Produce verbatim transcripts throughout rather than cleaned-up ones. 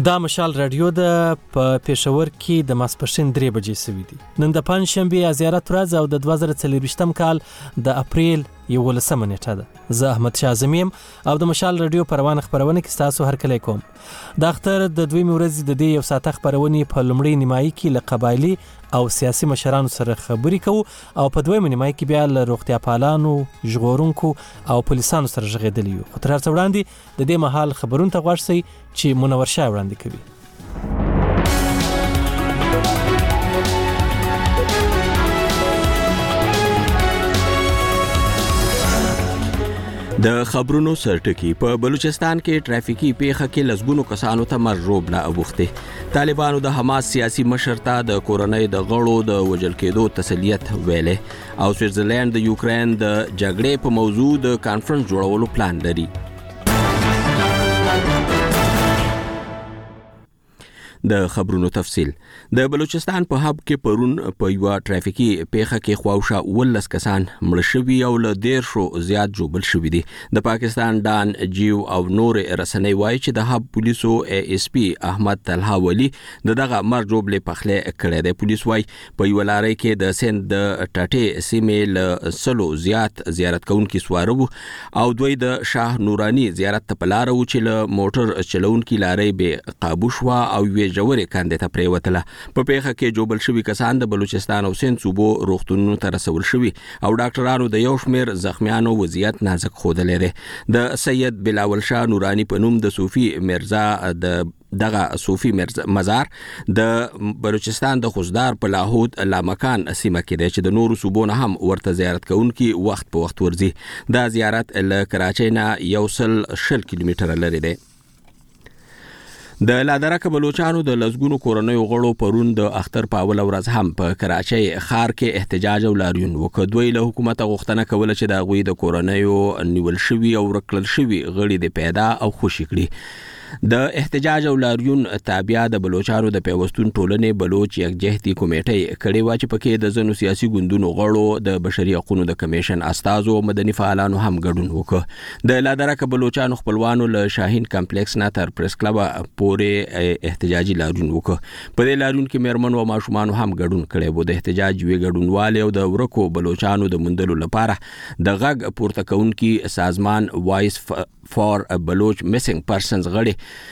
دا مشال رادیو د په پېښور کې د ماسپښین درې بجې سوي دي. نن د پنځشنبې زیارت ورځ او د دوه زره څلرویشتم کال د اپریل یولسمه نیټه ده. زه احمد شاه زمیم او د مشال رادیو پروانه خبرونه کې تاسو هرکلی کوم. د اختر د دوی ورځې د دې یو ساعت خبرونه په لومړی نیمایي کې له قبایلی او سیاسي مشرانو سره خبرې کوو او په دویم نیمایي کې بیا له روغتیا پالانو، ژغورونکو او پولیسانو سره ژغېدلی یو. خو تر هر څه وړاندې د دې مهال خبرونه ته غوږ شئ چې منور شاه وړاندې کوي. د خبرونو سرټکی په بلوچستان کې ټرافیکي پیښه کې لسګونو کسانو ته مرغوب نه اوخته. طالبانو د حماس سیاسي مشر ته د کورنۍ د غړو د وژل کېدو تسلیت ویلې او سویټزرلند د یوکرين د جګړې په موضوع د کانفرنس جوړولو پلان لري. د خبرونو تفصیل. د بلوچستان په هب کې پرون په یو ټرافیکي پیښه کې خواوشا ولس کسان مړ شوي او له ډیر شو زیات جوړل شوي دي. د پاکستان ډان جیو او نور رسنۍ وایي چې د هب پولیسو ای اس پی احمد طلحه ولی د دغه مرګ جوړلې پخله کړې ده. پولیس وایي په یو لارې کې د سند د ټاټې سیمې له سلو زیات زیارت کوونکي سوارو او دوی د شاه نورانی زیارت ته پلارو چې له موټر چلونکي لارې به قابو شو او وی جوړې کاندې ته پریوتله. په پیښه کې جوړل شوی کسان د بلوچستان او سند صوبو روغتونونو ته رسول شوی او ډاکټرانو د یو شمیر زخمیانو وضعیت نازک خوده لري. د سید بلاول شاه نورانی په نوم د صوفي مرزا د دغه صوفي مزار د بلوچستان د خوزدار په لاهود لامکان سیمه کې دی چې د نورو صوبو نه هم ورته زیارت کوونکي وخت په وخت ورځي. دا زیارت له کراچۍ نه یو سل شل کیلومتره لري دی. د لادرکه بلوچانو د لزګونو کورنۍ غړو پرون د اختر په اول ورځ هم په کراچۍ ښار کې احتجاج او لاریون وکړ. دوی له حکومت غوښتنه کوله چې د غوي د کورنۍ نیول شوی او ورکړل شوی غړي د پیدا او خوشی کړي. د احتجاج او لاریون تابع د بلوچانو د پیوستون ټولنې بلوچ یکجهتي کمیټې کړي و چې پکې د زنو سیاسي ګوندونو غړو د بشري حقوقو د کمیشن استازو او مدني فعالانو هم ګډون وکړ. د لادرکه بلوچانو خپلوانو له شاهین کمپلیکس نه تر پریس کلب پورې احتجاجي لاریون وکړ. په دې لاریون کې مېرمنو او ماشومان هم ګډون کړي وو. د احتجاج وی ګډونوال او د ورکو بلوچانو د مندلو لپاره د غږ پورته کوونکي سازمان وایس فار بلوچ میسنګ پرسنز غړي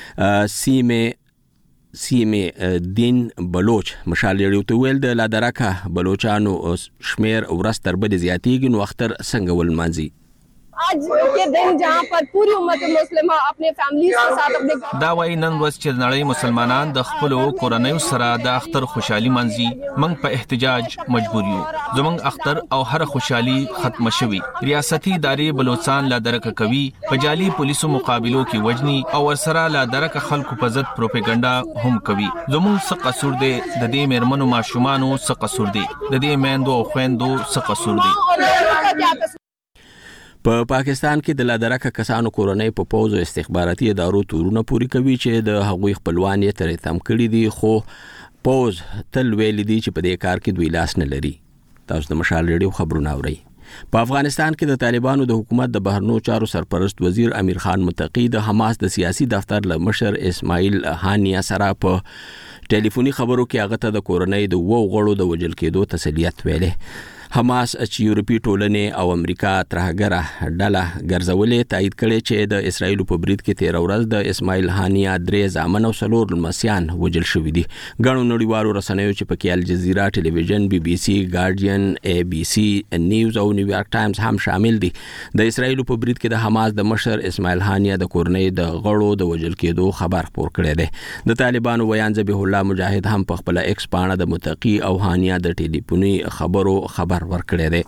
سیمه سیمه دین بلوچ مشال لري ته ویل د لادرکه بلوچانو شمیر ورځ تر بل زیاتیږي نو اختر څنګه ول مانځي. आज के दिन जहाँ पर पूरी उम्मत मुस्लिमा अपने फैमिली के साथ अपने دا وای نن ورځ چې نړۍ مسلمانان د خپل کورنۍ سره د اختر خوشحالي منځي. موږ په احتجاج مجبور یو. زموږ اختر او هر خوشحالي ختم شوي. ریاستي ادارې بلوچستان لا درک کوي په جالي پولیسو مقابلو کې وجني او ورسره لا درک خلکو په ضد پروپاګاندا هم کوي. زموږ څه قصور دی د دې مېرمنو ماشومانو څه قصور دی د دې میندو او خويندو څه قصور دی. په پاکستان کې د لادرکه کسانو کورنۍ په پوز او استخباراتي ادارو تورونه پوری کوي چې د هغوی خپلوان یې ترې تم کړی دي خو پوز تل ویل دي چې په دې کار کې دوی لاس نه لري. تاسو د مشال ریډیو خبرونه اورئ. په افغانستان کې د طالبانو د حکومت د بهرنیو چارو سرپرست وزیر امیر خان متقی د حماس د سیاسي دفتر له مشر اسماعیل هانیه سره په ټلیفوني خبرو کې هغه ته د کورنۍ د وو غړو د وژل کېدو تسلیت ویلې. حماس چې یورپی ټولنې او امریکا ترهګره ډله ګرځولې تایید کړي چې د اسرایل په برید کې تیر ورځ د اسماعیل هانیه درې ځامن او څلور لمسیان وژل شوي دي. ګڼو نړیوالو رسنیو چې پکې الجزیره ټلویزیون، بي بي سي، ګارډین، اي بي سي نیوز او نیویارک ټایمز هم شامل دي. د اسرایل په برید کې د حماس د مشر اسماعیل هانیه د کورنۍ د غړو د وژل کېدو خبر خپور کړی دی. د طالبانو ویان ذبیح الله مجاهد هم په خپل ایکس پاڼه د متقی او هانیه د ټلیفوني خبرو خبر ورکړی دی.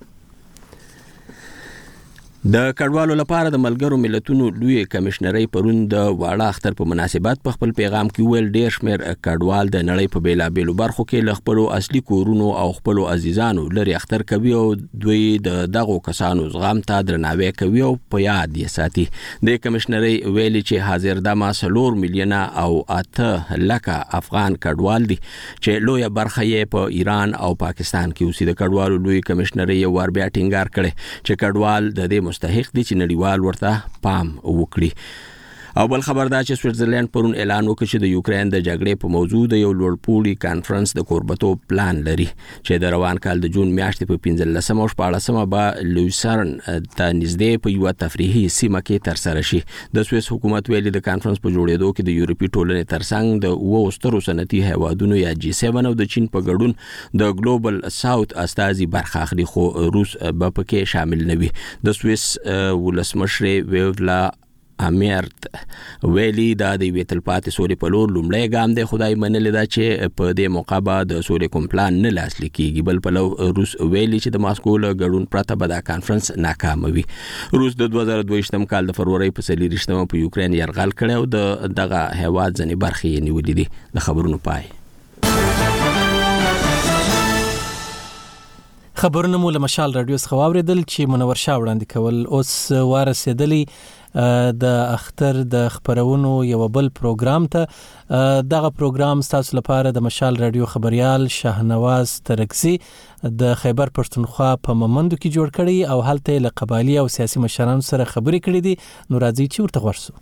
د کډوالو لپاره د ملګرو ملتونو لوی کمشنري پرون د واړه اختر په مناسبت په خپل پیغام کې ویل ډېر شمېر کډوال د نړۍ په بیلابېلو برخو کې له خپلو اصلي کورونو او خپلو عزیزانو لري اختر کوي او دوی د دغو کسانو زغم ته درناوی کوي او په یاد یې ساتي. د کمشنري ویلي چې حاضر دمه څلور میلیونه او اته لکه افغان کډوال دي چې لویه برخه یې په ایران او پاکستان کې اوسي. د کډوالو لوی کمشنري یو ور بیا ټینګار کړي چې کډوال د دې مستحق دي چې نړیوال ورته پام وکړي. او بل خبر دا چې سویټزرلند پرون اعلان وکړ چې د یوکرين د جګړې په موضوع د یو لوړپوړي کانفرنس د کوربتوب پلان لري چې د روان کال د جون میاشتې په پنځلسمه او شپاړسمه به لویسرن ته نږدې په یو تفریحي سیمه کې ترسره شي. د سویس حکومت ویلي د کانفرنس په جوړېدو کې د یورپي ټولنې ترڅنګ د اوو سترو صنعتي هیوادونو یا جی سیون او د چین په ګډون د ګلوبل ساوث استازي برخه اخلي، خو روس به پکې شامل نه وي. د سویس ولسمشر ویولا امیرت ویلی دا د وی تلپاتې سولې په لور لومړی ګام دی. خدای منل دا چې په دې موقع به د سولې کوم پلان نه لاسلیک کیږي. بل په روس ویلی چې د ماسکو له ګډون پرته به دا کانفرنس ناکام وي. روس د دوه زره دوه ویشتم کال د فروری په څلورویشتمه په یوکرين یرغل کړی او د دغه هیواد ځنې برخې نیولې دي. د خبرونو پای. خبرونه مو له مشال رادیو څخه واوریدل چې منور شاه وړاندې کول. اوس وارسېدلی د اختر د خبرونو یو بل پروګرام ته. دغه پروګرام تاسو لپاره د مشال رادیو خبريال شاهنواز ترکزی د خیبر پښتونخوا په ممندو کې جوړ کړی او هلته له قبایلی او سیاسي مشرانو سره خبرې کړې دي. نو راځي چې ورته ورسو.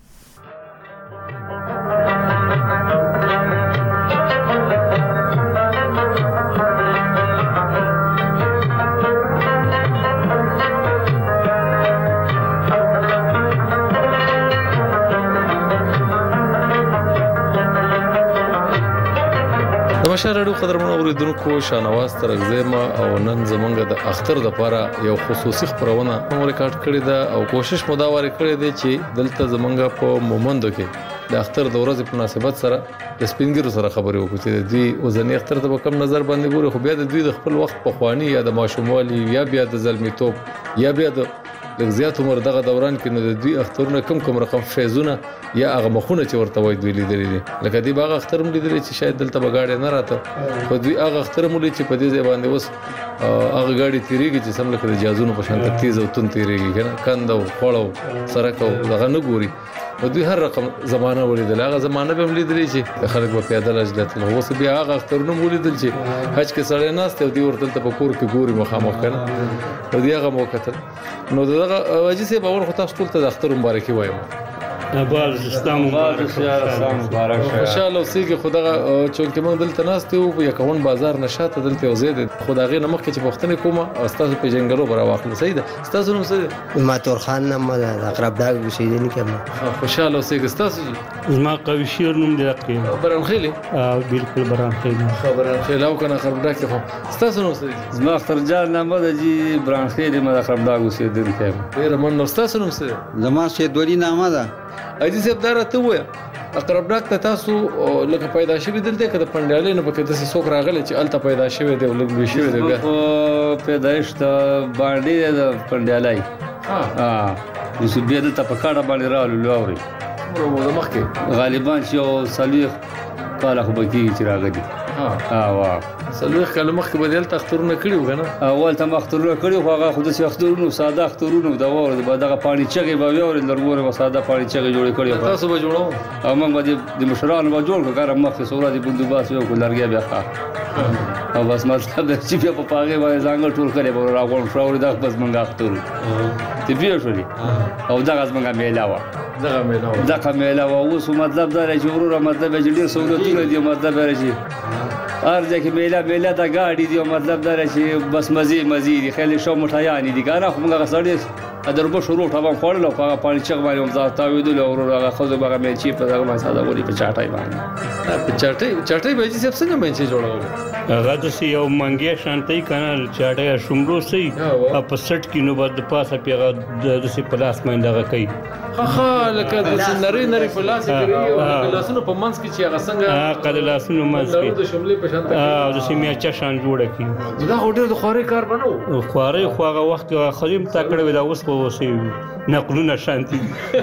مشال رادیو قدرمنو اوریدونکو شاهنواز ترکزی ما او نن زمونږ د اختر د لپاره یو خصوصي خبرونه مو ریکارډ کړی ده او کوشش مو دا وری کړی دی چې دلته زمونږ په مومندو کې د اختر د ورځې په مناسبت سره د سپینګرو سره خبرې وکړو چې دوی اوسنی اختر ته په کم نظر باندې ګوري، خو بیا د دوی د خپل وخت په خواني یا د ماشوموالي یا بیا د زلمیتوب یا بیا د د زیات عمر دغه دوران کې نو د دوی اخترونه کم کم رقم فیزونه یا هغه مخونه چې ورته وای دوی لیدلې دي. لکه دی باغ اختر مو لیدلې چې شاید دلته بغاړې نه راته، خو دوی هغه اختر مو لیدل چې په دې ځای باندې اوس هغه گاډي تیریږي چې سم لکه د جازونو په شان تیز او تون تیریږي کنه، کند او خړو سرک او دغه نه ګوري. نو دوی هر رقم زمانہ ولیدل، هغه زمانہ به لیدلې چې خلک په پیاده لجدت نو اوس بیا هغه اخترونه ولیدل چې حج کې سړی ناست او دی ورته په کور کې ګوري مخامخ کنه، او دی هغه موقته نو دغه واجی سه باور خو تاسو ټول ته د اختر مبارکي وایم. باز اسلام مبارک شه، اسلام مبارک شه. خوشاله اوسېږي خدای چونکه موږ دلته ناست یو په یکون بازار نشاته دلته او زید خدای غي نمخ کې چې وختنه کومه او تاسو په جنګلو برا واخل سید تاسو نو سید ما تور خان نم اقرب دا وشیدنی کما خوشاله اوسېږي تاسو زما قوي شیر نوم دی کې بران خېلی اه بالکل بران خېلی خبران خېلا او کنه اقرب دا کې خو تاسو نو سید زما اختر جان نامه د جی بران خېلی ما اقرب دا وشیدنی کې ډیر من نو تاسو نو سید زما شه دولی نامه ده اجي سب دارته وای اقرب ډاک ته تاسو لکه پیدا شوی دلته کده پندالې نه پکې د څوک راغلی چې الته پیدا شوی دی ولګ به شوی دی بیا پیدایش ته باندې د پندالای ها ها یوسف بیا د تپکاړه باندې رالو لوري ورو مخکې غالبا چې صالح کاله خو بکی چې راغلی ها ها وا صالح کله مخکې بدل تخترونه کړیو کنه اول ته مخترونه کړیو خو هغه خود سي اخترونه ساده اخترونه دا ور دغه پانی چغي به ویور لرګوره ساده پانی چغي جوړ کړیو تاسو به جوړو او موږ د مشرانو به جوړ کړو مخکې سورا دي بندوباس یو کولرګیا بیا ښه او بس مطلب د چې په پاګه باندې ځانګړ ټول کړي به راغون شاور دا بس موږ اختر تی بیا شولې او دا غز موږ میلاوه دغه میلاوه دغه میلاوه اوس مطلب دا چې ورور مطلب چې ډیر سہولتونه دي مطلب راځي ارزه کې میلا میلا دا گاډي دی مطلب دا چې بس مزي مزي دي خېل شو مټایانی دي ګانه خو موږ غسړې ادربو شروع ټاوم خورل او هغه پانی چغ باندې هم ځا تاویدل او هغه خو زه هغه مې چی په هغه ما ساده ولي په چاټای باندې په چاټای چاټای به چې څنګه مې چې جوړول هغه د سی یو منګي شانتي کنه چاټای شومرو سي په سټ کې نو بد پاسه پیغه د سی پلاس باندې هغه کوي خا لکه د نری نری پلاس کوي او لاسونو په منځ کې چې هغه څنګه کله لاسونو منځ کې د شملې په شان اه د سی میاچا شان جوړه کی دا هوټل د خوري کار بنو خوري خو هغه وخت خدیم تا کړو دا اوس په وسی نقلونه شانتي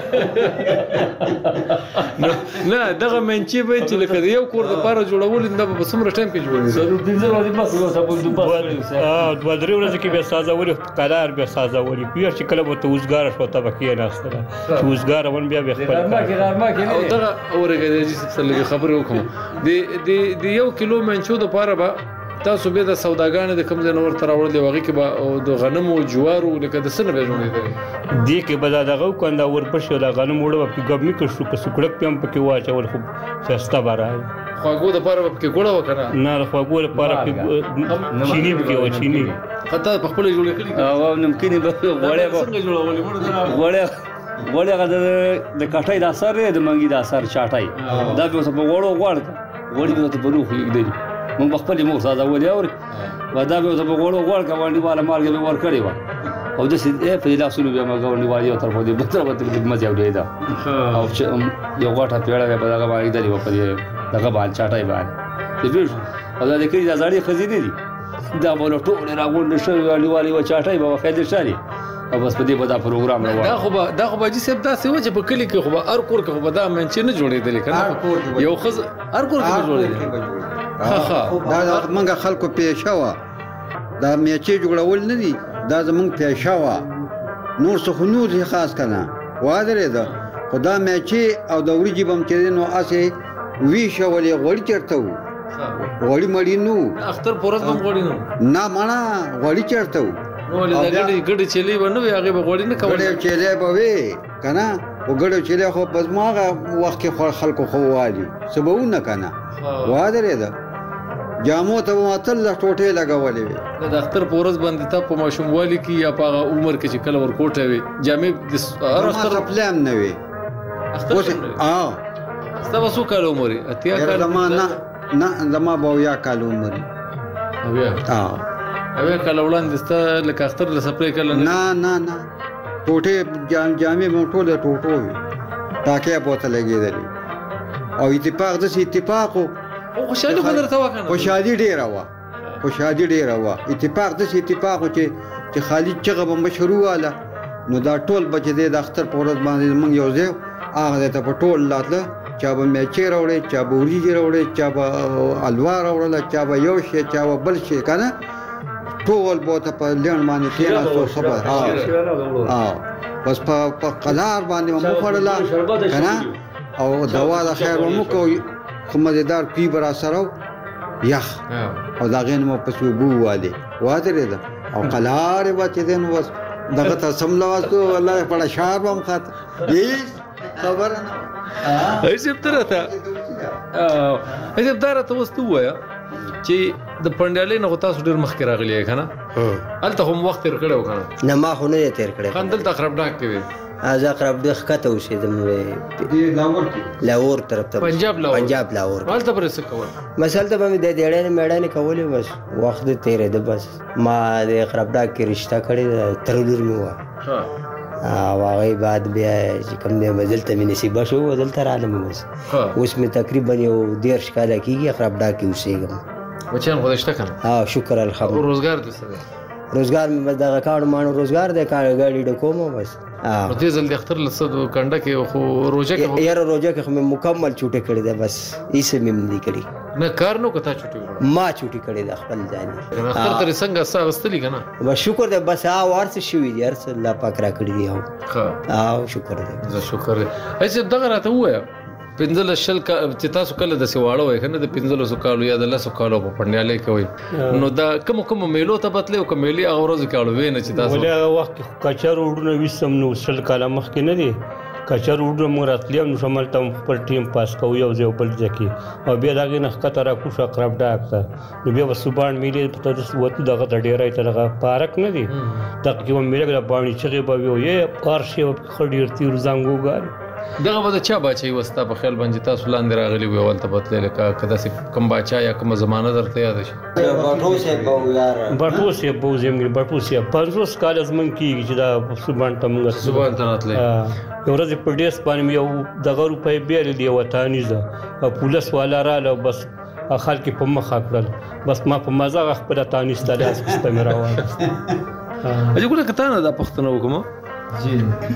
نه دغه منچي به چې لکه یو کور د پاره جوړول د په سمره ټایم کې جوړول زه د دې ورځې بس یو څه په دوه اه دوه درې ورځې کې به سازولي قرار به سازولي بیا چې کله به توزګار شو ته بکې نه استره توزګار ون بیا به خپل ما کې غار ما کې او دغه اورګه چې څه خبره وکم د د یو کیلو منچو د پاره به تاسو به د سوداګانې د کم ځای نور تر راوړل وغه کې به د غنمو جوارو لکه د سن به جوړېدل دې کې به دغه کنده ورپښه د غنم وړو په ګبني کې شو په سکړک په هم پکې واچول خو سستا بارای خواګو د پاره په کې ګوړه وکړه نه خواګو د پاره په چینی کې و چینی خطا په خپل جوړ کړی او نمکینی به غوړې څنګه جوړولې غوړې غوړې غد د کټای د اثر د منګي د اثر چاټای دا به په غوړو غوړ غوړې به ته بنو خو دی مونږ خپل مور ساده ولې اور ودا به ته په غوړو غوړ کا باندې والا مارګ به ور کړی و او د سې په لاسونو به ما غوړې والی تر په دې بتر به مزه اوري دا او یو غټه پیړه به دغه باندې دی په دې دغه باندې چاټای باندې دې او دا د کړي د ځاړي خزینه دي دا بوله ټول راغونډ شوی والی والی و چاټای به خیر شاري او بس په دې په دا پروګرام راوړل دا خو به دا خو به چې سب دا څه و چې په کلی کې خو به هر کور کې خو به دا منچ نه جوړېدل کنه یو خز هر کور کې جوړېدل ها ها دا منګه خلکو پیښه وا دا میچې جوړول نه دي دا زمونږ پیښه وا نور څه خو نور خاص کنه وادره ده خدا میچې او د وریجې بم چې نو اسه وی شولې غوړی چرته وو غوړی مړی نو اختر پورز بم غوړی نو نه مانا غوړی چرته وو نو له ګډي ګډي چلی ونه وی هغه به غوړی نه کول ګډي چلی به وی کنه او ګډي چلی خو پس ماغه وخت کې خلکو خو والی سبونه کنه وادره ده جامو ته ماتل ټوټه لګولې وي د اختر پورز باندې ته په ماشوموالي کې یا په عمر کې چې کله ورکوټه وي جامې د هر اختر پلان نه وي اختر اه ستا وسو کال عمر اتیا کال زمانہ نه زما به یا کال عمر او یا اه او کال وړاندې ستا لکه اختر له سپری کله نه نه نه ټوټه جام جامې مو ټوله ټوټو وي تاکه بوته لګېدلې او اتفاق د اتفاق او خوشالي خبره تا وکنه خوشالي ډیره وا خوشالي ډیره وا اتفاق د اتفاق چې چې خالد چغه به مشروع واله نو دا ټول بچ دې د اختر په ورځ باندې موږ یو ځای هغه ته په ټول لاته چا به میچې راوړې چا به وریجې راوړې چا به الوا راوړله چا به یو شی چا به بل شی کنه ټول بوته په لړ باندې کېناستو خبر ها بس په قلار باندې مو خړله کنه او دوا د خیر مو کو خو مزیدار پی برا سره یخ او دا غین مو پسو بو واده واده ده او قلار بچ دین وس دغه ته سملاوستو والله په شهر بم خاط دې خبر نه ایسب ترته اه ایسب درته وستو ویا چې د پندالې نه تاسو ډیر مخکې راغلی کنه الته هم وخت تیر کړو کنه نه ما خو نه تیر کړو خندل تقرب ډاک کوي از اقرب د خطه وشي د لاور لاور طرف ته پنجاب لاور پنجاب لاور ولته پر څه کول مثلا ته به د ډېړې میړانه کولې بس وخت تیرې د بس ما د اقرب ډاک کې رشتہ کړی ترلور مې و ها او هغه بعد بیا چې کوم دې بدلته مې نصیب شو بدلته عالم بس اوس مې تقریبا یو ډیر شکاله کیږي اقرب ډاک کې اوسېږم وچان خودشته کنه ها شکر الحمد روزګار دې سره روزګار مې دغه کار مانو روزګار دې کار غاډي ډکوم بس نو دې ځل د اختر لسد کنده کې خو روزه کې یاره روزه کې مې مکمل چوټه کړې ده بس ایسه مې نه کړې نه کار نو کته چوټه ما چوټي کړې ده خپل ځان اختر تر څنګه ساغستلی کنه بس شکر دې بس ها ورڅ شوې دي هر څه الله پاک را کړی دی ها او شکر دې زه شکر ایسه دغه راته وایا پنځل شل کا چې تاسو کله د سیواړو وای کنه د پنځل سو کالو یا د لاسو کالو په پندالې کوي نو دا کوم کوم میلو ته بتلې او کومېلي هغه ورځ کالو وینې چې تاسو ولې هغه وخت کچر وډونه وسم نو شل کاله مخ کې نه دي کچر وډو موږ راتلې نو شمال ته پر ټیم پاس کوو یو ځای بل ځکه او بیا داګه نه کتره کو شو قرب ډاکته نو بیا وسوبان میلې په تاسو وته دغه ډیرای ته دغه پارک نه دي دغه کوم میلې باندې چې به یو پارشي خډیر تیر زنګو ګار دغه به چا بچي وستا په خیال باندې تاسو لاندې راغلي وي ول ته بتلې لکه کدا سي کم بچا یا کوم زمانہ درته یاد شي باټو سه بو یار باټو سه بو زمګ باټو سه پنځوس کال زمن کیږي چې دا سبحان ته موږ سبحان ته راتلې یو ورځ په ډیس باندې یو دغه روپۍ بیل دی وطني زه پولیس والا را له بس خلک په مخ کړل بس ما په مزه خپل تانی ستاله اس کستمه راوړل اجه ګوره کته نه د پښتنو کوم جی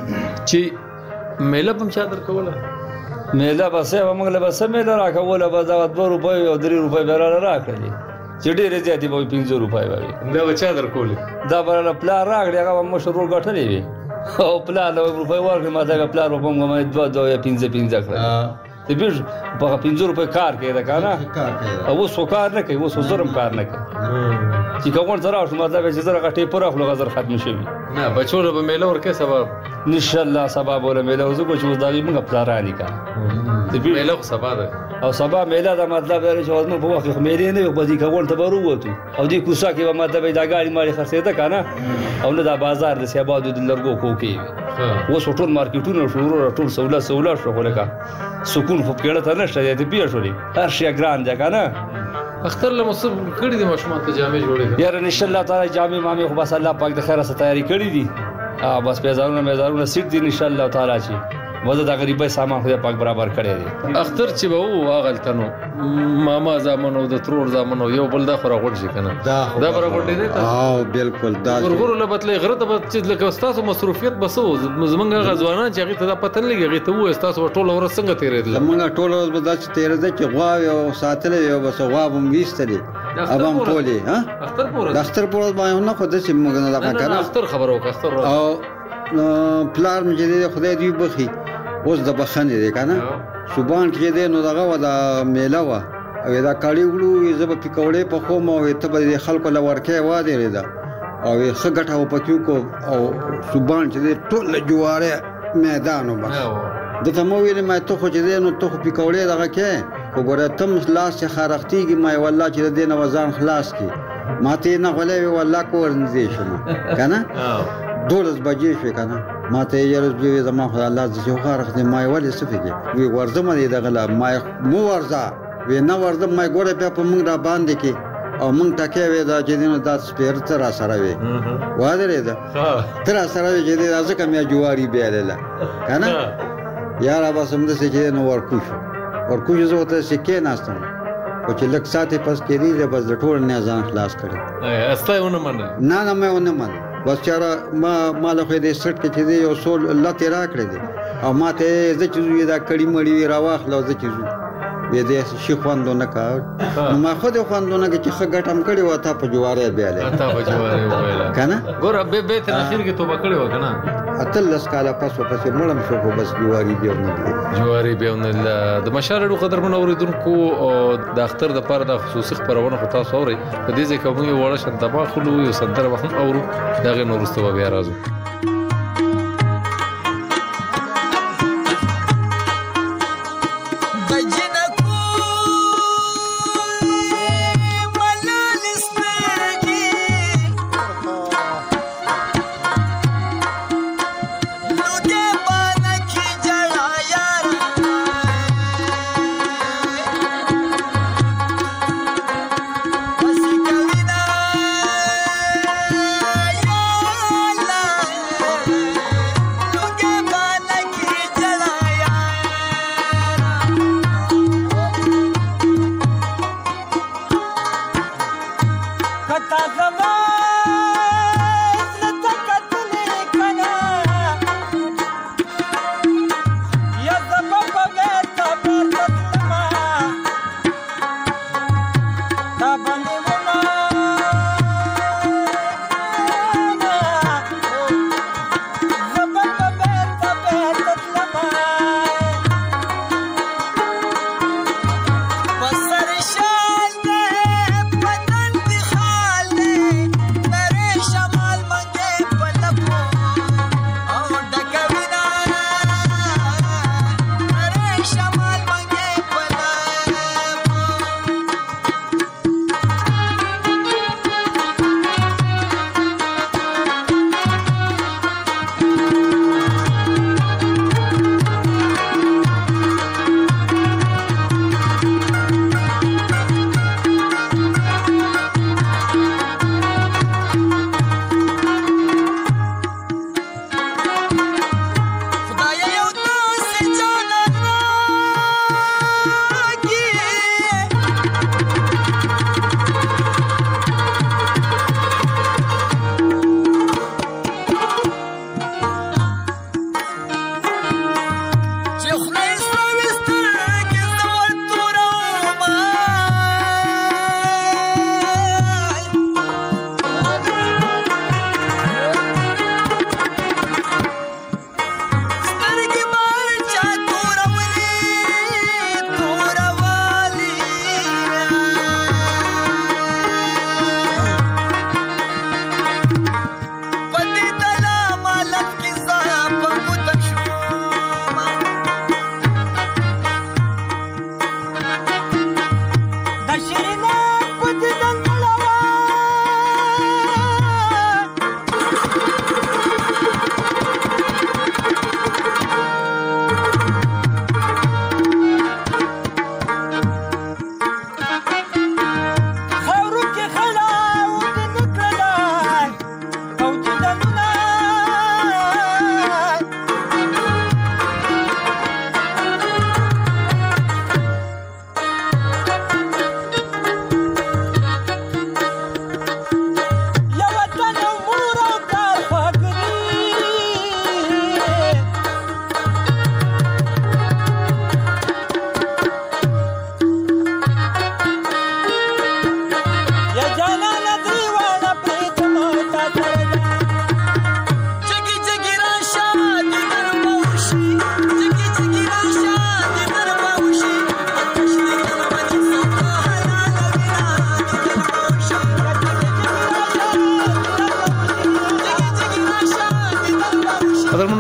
چې میله په چا در کوله میله بسې موږ له بسې میله راکوله بس دا دوه روپۍ او درې روپۍ به را راکړلې چې ډېرې زیاتې به پنځه روپۍ به دا به چا در کولې دا به له پلار راکړې هغه به مشرور ګټلې وي او پلار له روپۍ ورکړې ما دا پلار به موږ دوه دوه یا پنځه پنځه کړل ته بیج په پنځه روپے کار کوي دا کنه او اوس کار نه کوي اوس زرم کار نه کوي چې کوم سره شو مطلب چې زره غټي پر خپل غزر ختم شي نه بچو له میله ورکه سبب ان شاء الله سبب ولا میله زه کو چې دا موږ پلارانی کا ته میله سبا ده او سبا میله دا مطلب دی چې اوس موږ په وخت میله نه په دې کوم ته ورو وته او دې کوڅه کې مطلب دا ګاډي ماري خرڅه ده کنه او نه دا بازار د سیابادو د لرګو کوکی اوس ټول مارکیټونو شروع ټول سہولت سہولت شو ولکه سکون خو کېړه ته نشته دې بیا شولې هر شي ګران ده کنه اختر له مصب کړي دي مشمات ته جامې جوړې یار ان شاء الله تعالی جامې مامې خو بس الله پاک د خیره سره تیاری کړې دي ا بس پیزارونه میزارونه سیټ دي ان شاء الله تعالی چی وزه د غریبۍ سامان خدای پاک برابر کړی دی اختر چې به وو اغلتنو ماما زامنو د ترور زامنو یو بل دا خره غوډ شي کنه دا بره غوډ دی اه بالکل دا ورغور له بتلې غره ته چې لکه استاد مصروفیت بسو زمونږ غزوانان چې هغه ته دا پته لګي هغه ته وو استاد ټول ور څنګه تیرېدل زمونږ ټول ور بدا چې تیرېدل چې غوا او ساتل یو بس غوا بم ویستلې ابم ټولي ها اختر پور اختر پور باندې نه خو د چې موږ نه دا کنه اختر خبرو کا اختر او پلار مې دې خدای دې بخي اوس د بخنه دی کنه شوبان کې دې نو دغه ودا میله وا او دا کاړي وړو زب پکوړې په خو مو ته به خلکو لورکه وا دی ردا او خګټه او پکیو کو او شوبان چې ټول جواره میدان وبس د ته مو ویل مې ته خو چې دې نو ته پکوړې دغه کې وګوره تم لاس چې خارختيږي مې والله چې دې نو وزن خلاص کی ماته نه غلې والله کو ورنځې شنو کنه دولس بجې شو کنه ماته یې رځي زما خدای الله دې خو خارخ دې مې ولې سفيږي وی ورزم دې دغه مې مو ورزا وی نه ورزم مې ګوره په موږ را باندې کې او موږ ټکه وې دا چې دینو دا سپیر تر سره وې واده دا تر سره وې چې دا ځکه مې جواری بیاله کنه یار ابا سم دې چې نو ورکو شو ورکو زه ته سکه ناستم او چې لک ساتي پس کې دی بس د ټول نه ځان خلاص کړي اصله ونه من نه نه مې ونه من بس چاره ما مال خو دې سټ کې چې دی یو سول الله تیرا کړی دی او ما ته زه چې دا کړي مړی راواخلو زه چې وې دې شي خواندو نه کا نو ما خو دې خواندو نه چې خګټم کړي و تا په جواره بیاله تا په جواره ویلا کنه ګور به به تر اخر کې توبه کړي و کنه اتلس کاله پس پس مړم شو خو بس جواری دی جواری به د مشارړو قدر منوریدونکو د اختر د پاره د خصوصي خبرونه خو تاسو اوري په دې ځکه موږ وړه شند داخلو یو صدر وخت اورو دغه نورسته بیا راځو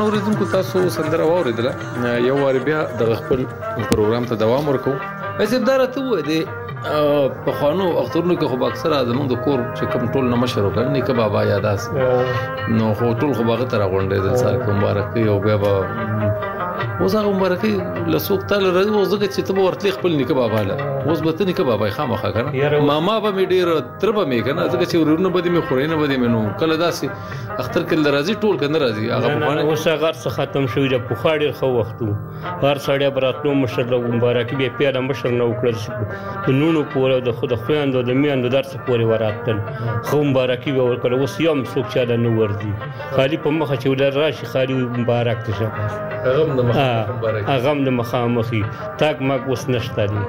اوریدونکو تاسو سندره واوریدله یو وار بیا د خپل پروګرام ته دوام ورکو. ایسه دار ته و دې په خوانو اخترونو کې خو اکثره زمونږ د کور چې کوم ټول نه مشر وکړ نه کې بابا یاداس نو خو ټول خو باغ تر غونډې د سره مبارک یو بیا به وزغه مبارکي لسوق تعالی راځي وزګه چې ته ورتلی خپل نیکه بابا له اوس به ته نیکه بابا خامخا کنه ماما به می ډیر تربه می کنه ځکه چې ورونه بده می خورینه بده می نو کله داسې اختر کله راځي ټول کنه راځي هغه په باندې اوس هغه څه ختم شوی د پوخاړي خو وختو هر سړی براتلو مشر له مبارکي به پیاده مشر نه وکړل نونو پوره د خود خويندو د میاندو درس پورې وراتل خو مبارکي به ورکړل اوس یم څوک چا د نو وردی خالی په مخه چې ولر راشي خالی مبارک ته هغه د هغه د مخامخي تاک ماک اوس نشته دي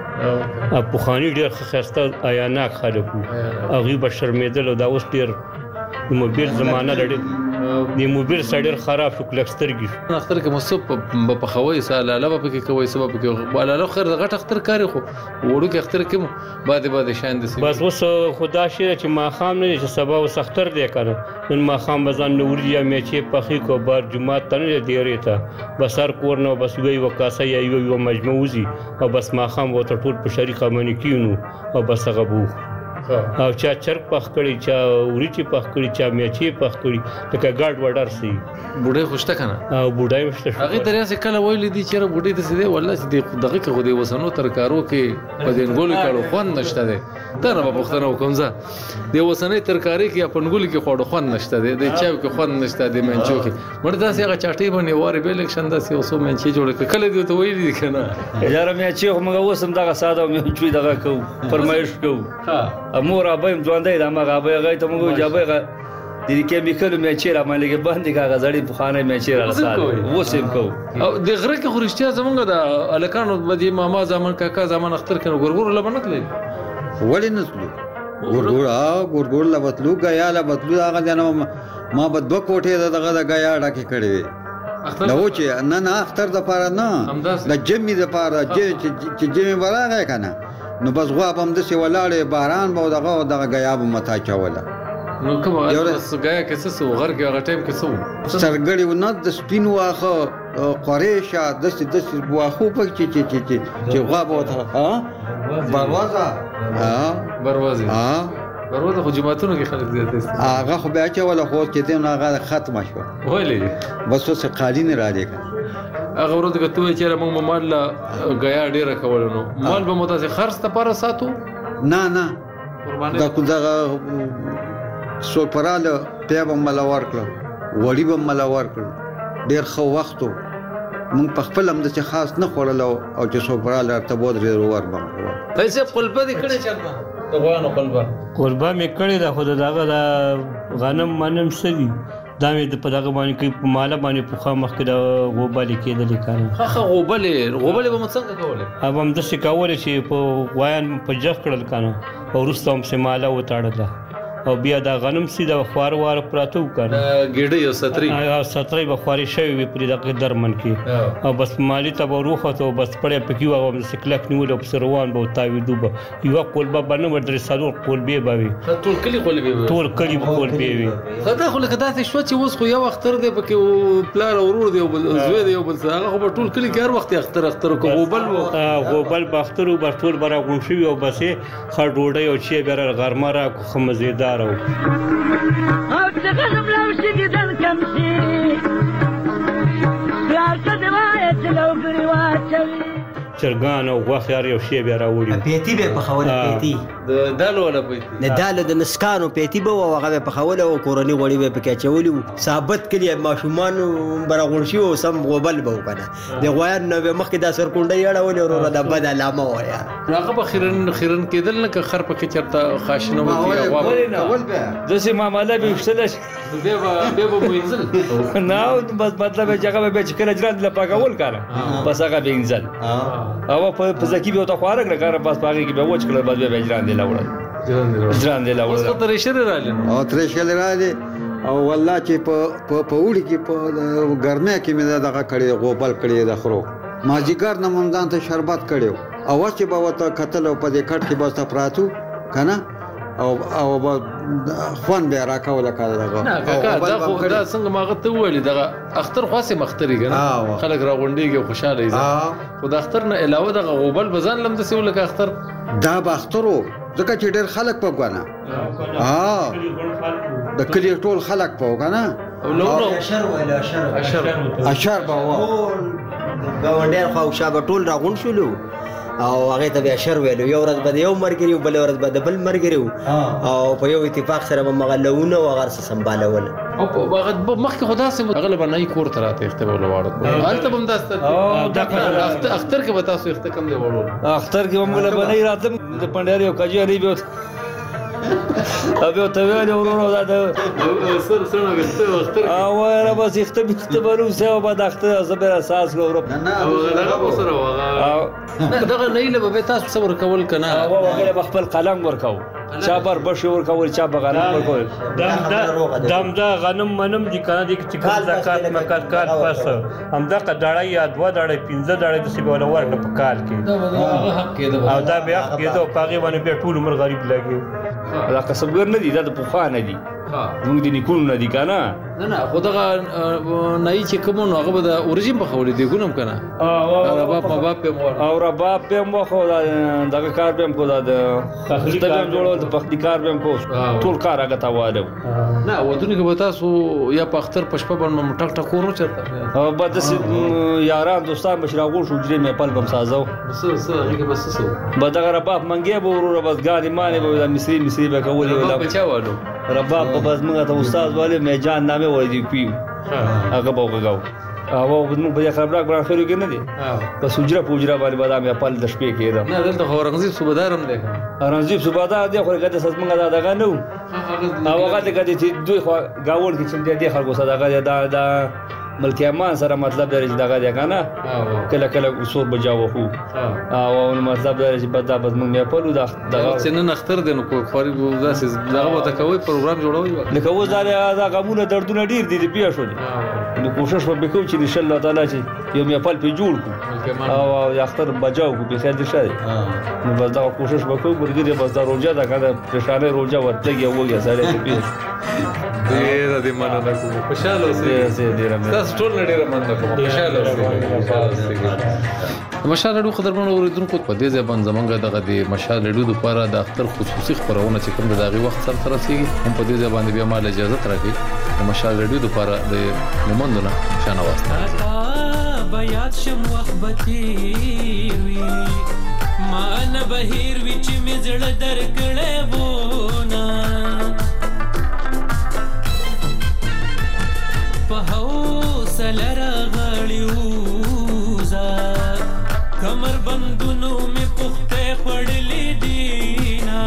په خاني ډیر خسته آیاناک خلکو هغه به شرمېدل او دا اوس ډیر د موبایل زمانہ لري د موبایل سړی خراب شو کلکسترګي اختر کې مصب په خوي ساله لبه پکې کوي سبب کې ولا خیر د غټ اختر کاری خو وړو کې اختر کې بعد بعد شان دي بس اوس خدا شي چې ما خام نه چې سبا اوس اختر دی کړه نن ما خام بزن نوریا مې چې پخې کو بار جمعه تنه دی ریته بس هر کور نو بس وی وکاسه یا یو مجموعي او بس ما خام وته ټول په شریکه منی کینو او بس غبو او چا چرګ پخ کړي چا وریچی پخ کړي چا میچي پخ کړي لکه ګاډ وډر سي بوډۍ خوشته کنه او بوډۍ مشته هغه دریا سه کله ویل دي چې بوډۍ ته سي والله چې دغه کې غوډي وسنو ترکارو کې په دنګول کړه خوان نشته ده دا نه په پښتنو کومزه دی وسنې ترکاری کې پنګول کې خوړ خوان نشته ده د چاو کې خوان نشته ده منچو کې مردا سي هغه چاټي باندې واره به الیکشن داسي اوسو منچي جوړ کله دی ته ویل دي کنه یاره مې چې موږ وسم دغه ساده مې چوي دغه کو فرمایش کو ها امور ابایم ځوانده د ما غابه غي ته موږ جابه د دې کیمیکل مې چیرې باندې کې باندې کا غزړی په خانه مې چیرې راځي وسم کو او د غره کې خورشتیا زمونږ د الکانو بدی ماما زمان کاکا زمان اختر کنه ګورګور لبنت لري ولې نسلو ګورګور ا ګورګور لبتلو غیا لبتلو هغه جنو ما بد دوه کوټه دغه د غیا ډکه کړې نو چې نه نه اختر د پاره نه د جمی د پاره چې جمی براغه کنه نو بس غوا بم د سی ولاړې باران به دغه دغه غیا به متا چوله نو کوم بس غیا کې څه سو غر کې هغه ټیم کې سو سرګړی و نه د سپینو واخه قریشه د څه د څه واخو په چې چې چې چې غوا به وته ها بروازه ها بروازه ها بروازه خو جماعتونو کې خلک زیات دي هغه خو بیا چې ولا خو چې دې نه هغه ختم شو ولې بس څه قالین را دي هغه ورته کته چې موږ مال غیا ډیره کول نو مال به متاسه خرڅ ته پر ساتو نه نه دا کو دا سو پراله پیابه مل ورکړه وړي به مل ورکړه ډیر خو وختو مونږ په خپل هم د خاص نه خورلو او چې سو پراله ته بود ډیر ور باندې پیسې قلبه دې کړې چرته د غوانو قلبه قلبه مې کړې دا خو دغه د غنم منم سوي دا مې په دغه باندې کې په مال باندې په خامخ کې د غوبل کېدل کنه خه غوبل غوبل به مڅنګه کوله اب هم د شکاوله چې په وایان په جخ کړل کنه او رستم سماله وتاړل او بیا دا غنم سي د خوار وار پراتو کنه ګډي او ستري او ستري بخاري شوی په دغه درمن کې او بس مالی ته وروخه ته بس پړې پکې و او سکلک نیول او سروان به تاوي دوبه یو قلبه باندې ورته سالو قلبه باوي ټول کلی قلبه ټول کلی قلبه وي خدای خو لکه داسې شو چې اوس خو یو اختر دی پکې پلار ورور دی او زوی دی او بل هغه خو ټول کلی کې هر وخت اختر اختر کو غوبل غوبل باختر او ټول برا غونشي او بسې خړ ډوډۍ او چې ګر غرمه را خمزیدار او څنګه نو شي دل کم شي بیا څه دی وای چې لو ګری واچوي چرګان او غوښه یو شی بیا راوړي پیتی به په خوله پیتی د دالو ولا پیتی د دالو د نسکانو پیتی به او هغه په خوله او کورونی غوړي به پکې چولې ثابت کړي ماشومان برغونشي او سم غوبل به وکنه د غوایان نو مخکې د سر کونډه یړول ورو د بد علامه ویا هغه په خیرن خیرن کېدل نه خر پکې چرته خاشنه وتی اول به د سي معاملې به وشتل به به به وینځل نو بس مطلب چې هغه به چې کله جران لپاګول کاره بس هغه به وینځل او په ځکه به تا خواره کړه کار بس پاګه کې به وچ کړه بس به جران دی لاوړل جران دی لاوړل اوس ترې شر رااله او ترې شر رااله او والله چې په په وړي کې په ګرمه کې مې دغه کړي غوبل کړي د خرو ماجیګر نه مونږ ته شربت کړو او چې به وته قتل او په دې کټ کې بس پراتو کنه او او خوان به راکاوله کړه دغه نه کاکا دا خو دا څنګه ماغه ته ویل دغه اختر خاصه مختري کنه خلک راغونډيږي خوشاله دي خو د اختر نه علاوه دغه غوبل بزن لم د سیول کا اختر دا باخترو ځکه چې ډېر خلک په غوانا ها د کلی ټول خلک په غوانا او نو اشر ولا اشر اشر اشر به و ګاونډیان خو شابه ټول راغون شولو او هغه ته اشر ویلو یو ورځ به یو مرګري بل ورځ به بل مرګري او په یو اتفاق سره مغلونه او غرس سمبالول او هغه مخکې خدا سم غالبا نه کور تراته اختبار ولاړ حالت بم داسته او دا اختر کې به تاسو اخته کم دی وړو اختر کې هم له بنای راتم د پنداري او کجوري به ابه ته ویل ورونو دا سر سر وخت اختر او را بس اختبار سه او بعد اختر زبر اساس ګورو نه هغه سره هغه دغه نه له به تاسو صبر کول کنه او هغه خپل قلم ورکاو چا بر بشو ورکول چا بغانم ورکول دم دا دم دا غنم منم دي کنه دي چې کال زکات مکات کال پاس هم دا قډړای یا دوا دړای پنځه دړای د سیبول ورنه په کال کې هغه حق کې او دا بیا کې دا پاغي باندې به ټول عمر غریب لګي دا کسبګر نه دي دا د پوخا نه دي ها موږ دي نکول نه دي کنه نه نه خدغه نه چې کوم نو هغه د اوريجين بخولې دی ګونم کنه او رباب مباب په مور او رباب په مو خو دا دغه کار به کو دا د تخلیق جوړول د پختی کار به کو ټول کار هغه تا واده نه ودونه کې به تاسو یا په اختر پښپ باندې ټک ټک کورو چرته او بعد یاران دوستان مشراغو شو جری مې پل بم سازو بس بس هغه بس سو به دغه رباب منګي به ورو بس ګانی مانې به مصری مصری به کولې ولا بچاوالو رباب په بس موږ ته استاد والے مې جان نامه وای دی پیو هغه به وګاو او موږ په خبر راغبر خوري کې نه دي په سوجره پوجره باندې بادام یا پل د شپې کېده نه دلته اورنګزیب صوبدارم دی اورنګزیب صوبدار دی خو کده سات موږ دا دغه نو او هغه ته کده چې دوی خو گاول کې چې دې خلکو صدقه دا دا ملکی امان سره مطلب درې دغه دی کنه کله کله اصول بجاو خو او مطلب درې چې بدا بد موږ په لو دغه څنګه نختر دي نو خوري داسې دغه وته کوي پروګرام جوړوي لکه و زاره دا غمونه دردونه ډیر دي بیا شو نو کوشش وکړو چې ان شاء الله تعالی چې یو مې خپل په جوړ کو او یا اختر بجاو کو به خیر دي شي نو بس دا کوشش وکړو ګرګي بس دا روزه دا کنه پرشانه روزه ورته یو سره دې ډیر دې مننه کوم خوشاله اوسئ تاسو ټول ډیر مننه کوم خوشاله اوسئ مشال لډو قدرمن اوریدونکو په دې ځبان زمونږ دغه د مشال لډو لپاره د اختر خصوصي خبرونه چې کوم د دغه وخت سره ترسيږي هم په دې ځبان بیا مال اجازه راکړي د مشال لډو لپاره د مومندونه شانه واسطه بیات شم وخت بتیوي ما نه بهیر وچ می زړه درکړې وونه په حوصله راغلیوزا کمر بندونو می پخته خړلې دینا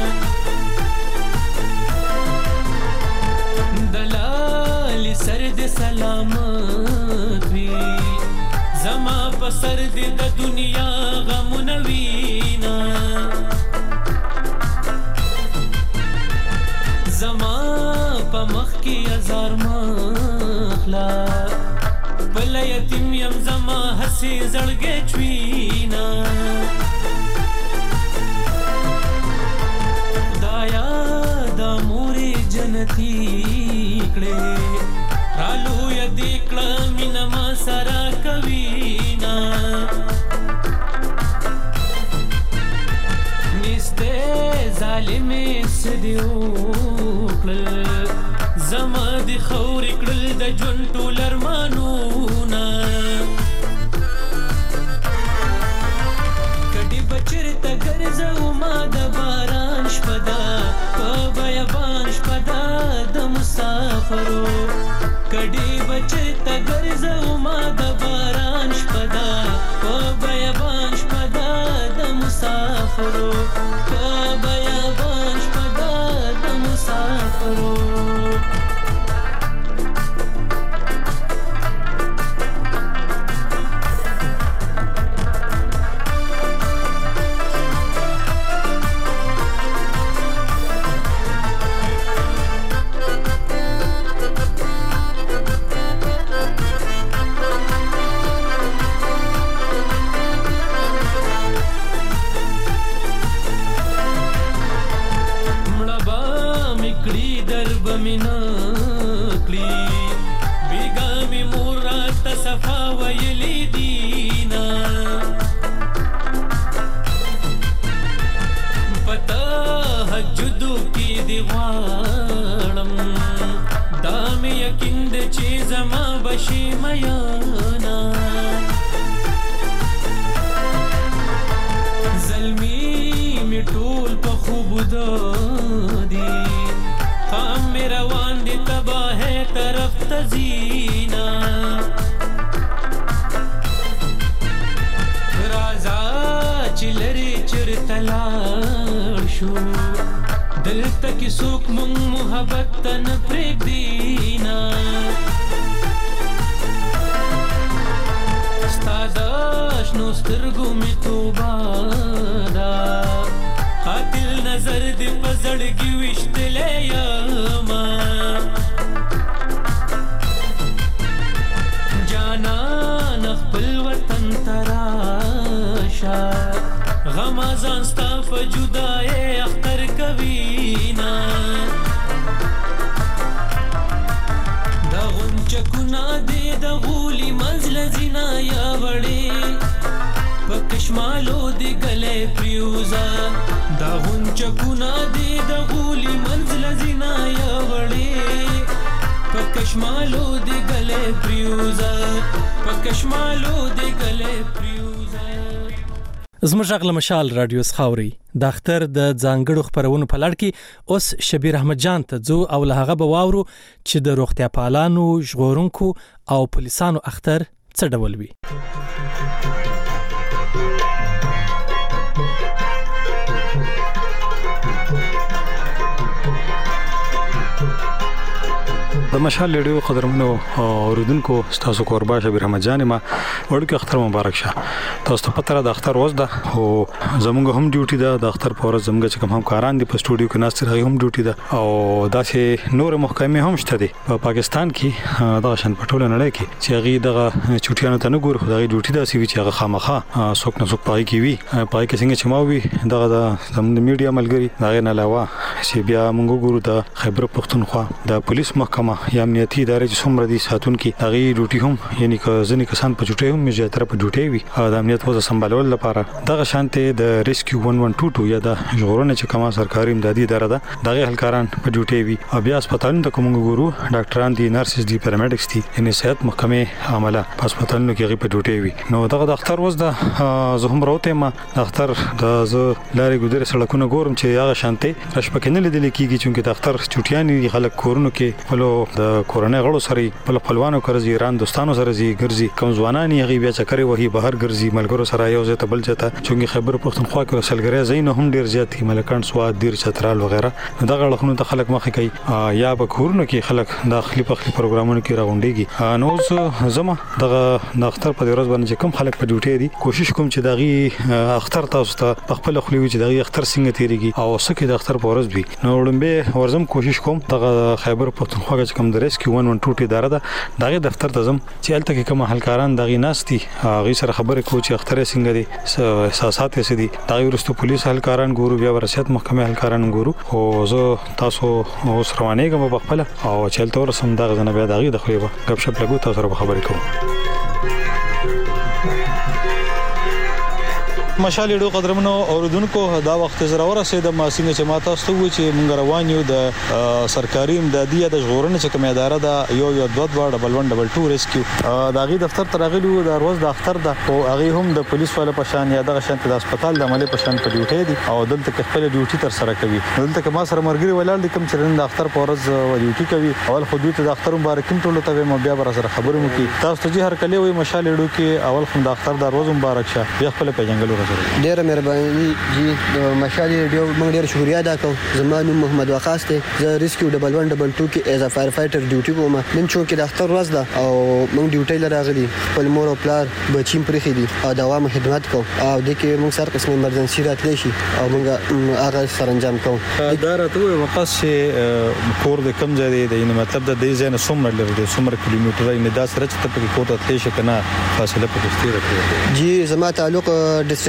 دلال سر دې سلامت وي زما په سر دې د دنیا غمونه وینا زما په مخ کې هزار مخلا بل یتیم یم زما هسي زړګې چوینا دایا د مورې جنتی کړې رالو ی دې کړه مینا ما سره کوینا نسته ظالمې سدیو زما دی خور کړل د ژوند ټول ارمانونه کډي بچر ته ګرځو ما د باران شپدا په بیابان شپدا د مسافرو کډي بچر ته ګرځو ما د باران شپدا په بیابان شپدا د مسافرو په بیابان شپدا د مسافرو میکړي درب مینا کړي بیګامي مورات صفا ویلي دینا پتا حجدو کی دیوانم دام یقین د چې زما بشي میانا زلمی می ټول په خوب دادي خام می روان دي تباه طرف تزینا رازا چلری چرتلار شو دلته کې څوک مونږ محبت ته نه پرېږدینا ستا د شنو سترګو مې توبه ده قاتل نظر دې په زړګي ویشتلی یمه جانان خپل وطن ته راشه غمازان ستا په جدایۍ اختر کوینا د غنچکونه دې د غولي منځ لذینا یا وړې په کشمالو دې ګلې پریوزه د غنچکونه دې د غولي منځ لذینا یا وړې په کشمالو دې ګلې پریوزه په کشمالو دې ګلې پریوزه. زموږ غږ له مشال رادیو خاوري د اختر د ځانګړو خبرونو په لړ کې اوس شبیر احمد جان ته ځو او له هغه به واورو چې د روغتیا پالانو ژغورونکو او پولیسانو اختر څه ډول وي. د مشال ریډیو قدرمنو اوریدونکو تاسو قربا شبیر احمد جان ما ورکه اختر مبارک شه. تاسو ته پته را د اختر ورځ ده او زموږ هم ډیوټي ده د اختر په ورځ زموږ چې کوم همکاران دي په سټوډیو کې ناست دي هم ډیوټي ده او داسې نور محکمې هم شته دي په پاکستان کې دا شان پټول نه لکه چې هغه دغه چټیانو ته نه ګور خدای ډیوټي ده سی چې هغه خامخه څوک نه څوک پای کې وي پای کې څنګه چې ما وي دغه د زموږ میډیا ملګری دا نه علاوه چې بیا موږ ګورو د خیبر پختونخوا د پولیس محکمه یا امنیتي ادارې چې څومره دي ساتون کې هغه ډیوټي هم یعنی که ځنې کسان په ډیوټي هم میجه تر په ډیوټي وي د امنیت وضع سمبالول لپاره دغه شانته د ریسکیو eleven one two two یا د ژغورنې چې کومه سرکاري امدادي اداره ده دغه هلکاران په ډیوټي وي او بیا هسپتالونو ته کوم ګورو ډاکټران دي نرسز دي پیرامیډکس دي یعنی صحت محکمه عامله په هسپتالونو کې په ډیوټي وي. نو دغه د اختر ورځ ده زه هم راوته ما د اختر د ز لارې ګذر سړکونه ګورم چې هغه شانته رش پکې نه لیدل کیږي چې د اختر چټیانی خلک کورونو کې په د کورونې غړو سره په خپلوانو کرزي ایران دوستانو سره زی ګرځي کوم ځوانان یې بیا چکرې وਹੀ بهر ګرځي ملګرو سره یو ځای ته بل ځای ته چې خبر پښتونخوا کې وسلګری زین هم ډیر زیات دي ملکان سواد دیر چترال وغیرہ دغه لخنو ته خلک مخې کوي یا په کورونو کې خلک داخلي پخلي پروګرامونو کې راغونډيږي. نو زما دغه د اختر په ورځ باندې کوم خلک په ډیوټي دي کوشش کوم چې دغه اختر تاسو ته خپل خپلوي چې دغه اختر څنګه تیریږي او سکه د اختر په ورځ وي. نو لمبه ورزم کوشش کوم دغه خیبر پښتونخوا کې کوم د ریسکیو eleven one two two اداره ده دغه دفتر ته زم چې الته کې کوم هلکاران دغه ناستي هغه سره خبرې کوي چې اختر څنګه دي احساسات یې دي دغه ورستو پولیس هلکاران ګورو بیا ورسېت محکمه هلکاران ګورو او زه تاسو اوس روانېږم په خپل او چلته ورسم دغه نه بیا دغه د خو غب شپ لګو تاسو سره خبرې کوم. مشال ډو قدرمنو اوردونکو دا وخت زره ورسېد ما سینه چې ما تاسو ته و چې مونږ روان یو د سرکاري امدادي د ژغورنې چې کومه اداره ده یو یو دوه دوه ډبل ون ډبل two ریسکیو دا غي دفتر ترغلو د روز د اختر ده او هغه هم د پولیس والا پشان یا د شانت د هسپتال د عملي پشان په ډیوټي دي او دلته خپل ډیوټي تر سره کوي. دلته ما سره مرګري ولال د کوم چرند د اختر پورز ډیوټي کوي اول خو دوی ته د اختر مبارکین ټول ته مو بیا بر سره خبرو مو کی تاسو ته هر کله وي مشال ډو کې اول خو د اختر د روز مبارک شه بیا خپل پیژنګلو ډیر مهرباني جی مشال ریډیو موږ ډیر شکریا ادا کوم. زمانو محمد وقاص ته زه ریسکیو ډبل ون ډبل two کې ایز ا فایر فایټر ډیوټي کوم. نن چې کې د اختر ورځ ده او موږ ډیوټي لراغلي خپل مور او پلار بچیم پرې خېدي او دوام خدمت کوم او د کې موږ سر قسم ایمرجنسي راتلی شي او موږ هغه سرانجام کوم. دا راته وقاص چې کور د کم ځای دی نو مطلب د دې ځای نه څومره لري څومره کیلومتر نه دا سره چې ته په کوټه تلی شي کنه فاصله په دستي راکړي. جی زما تعلق ډیسټریکټ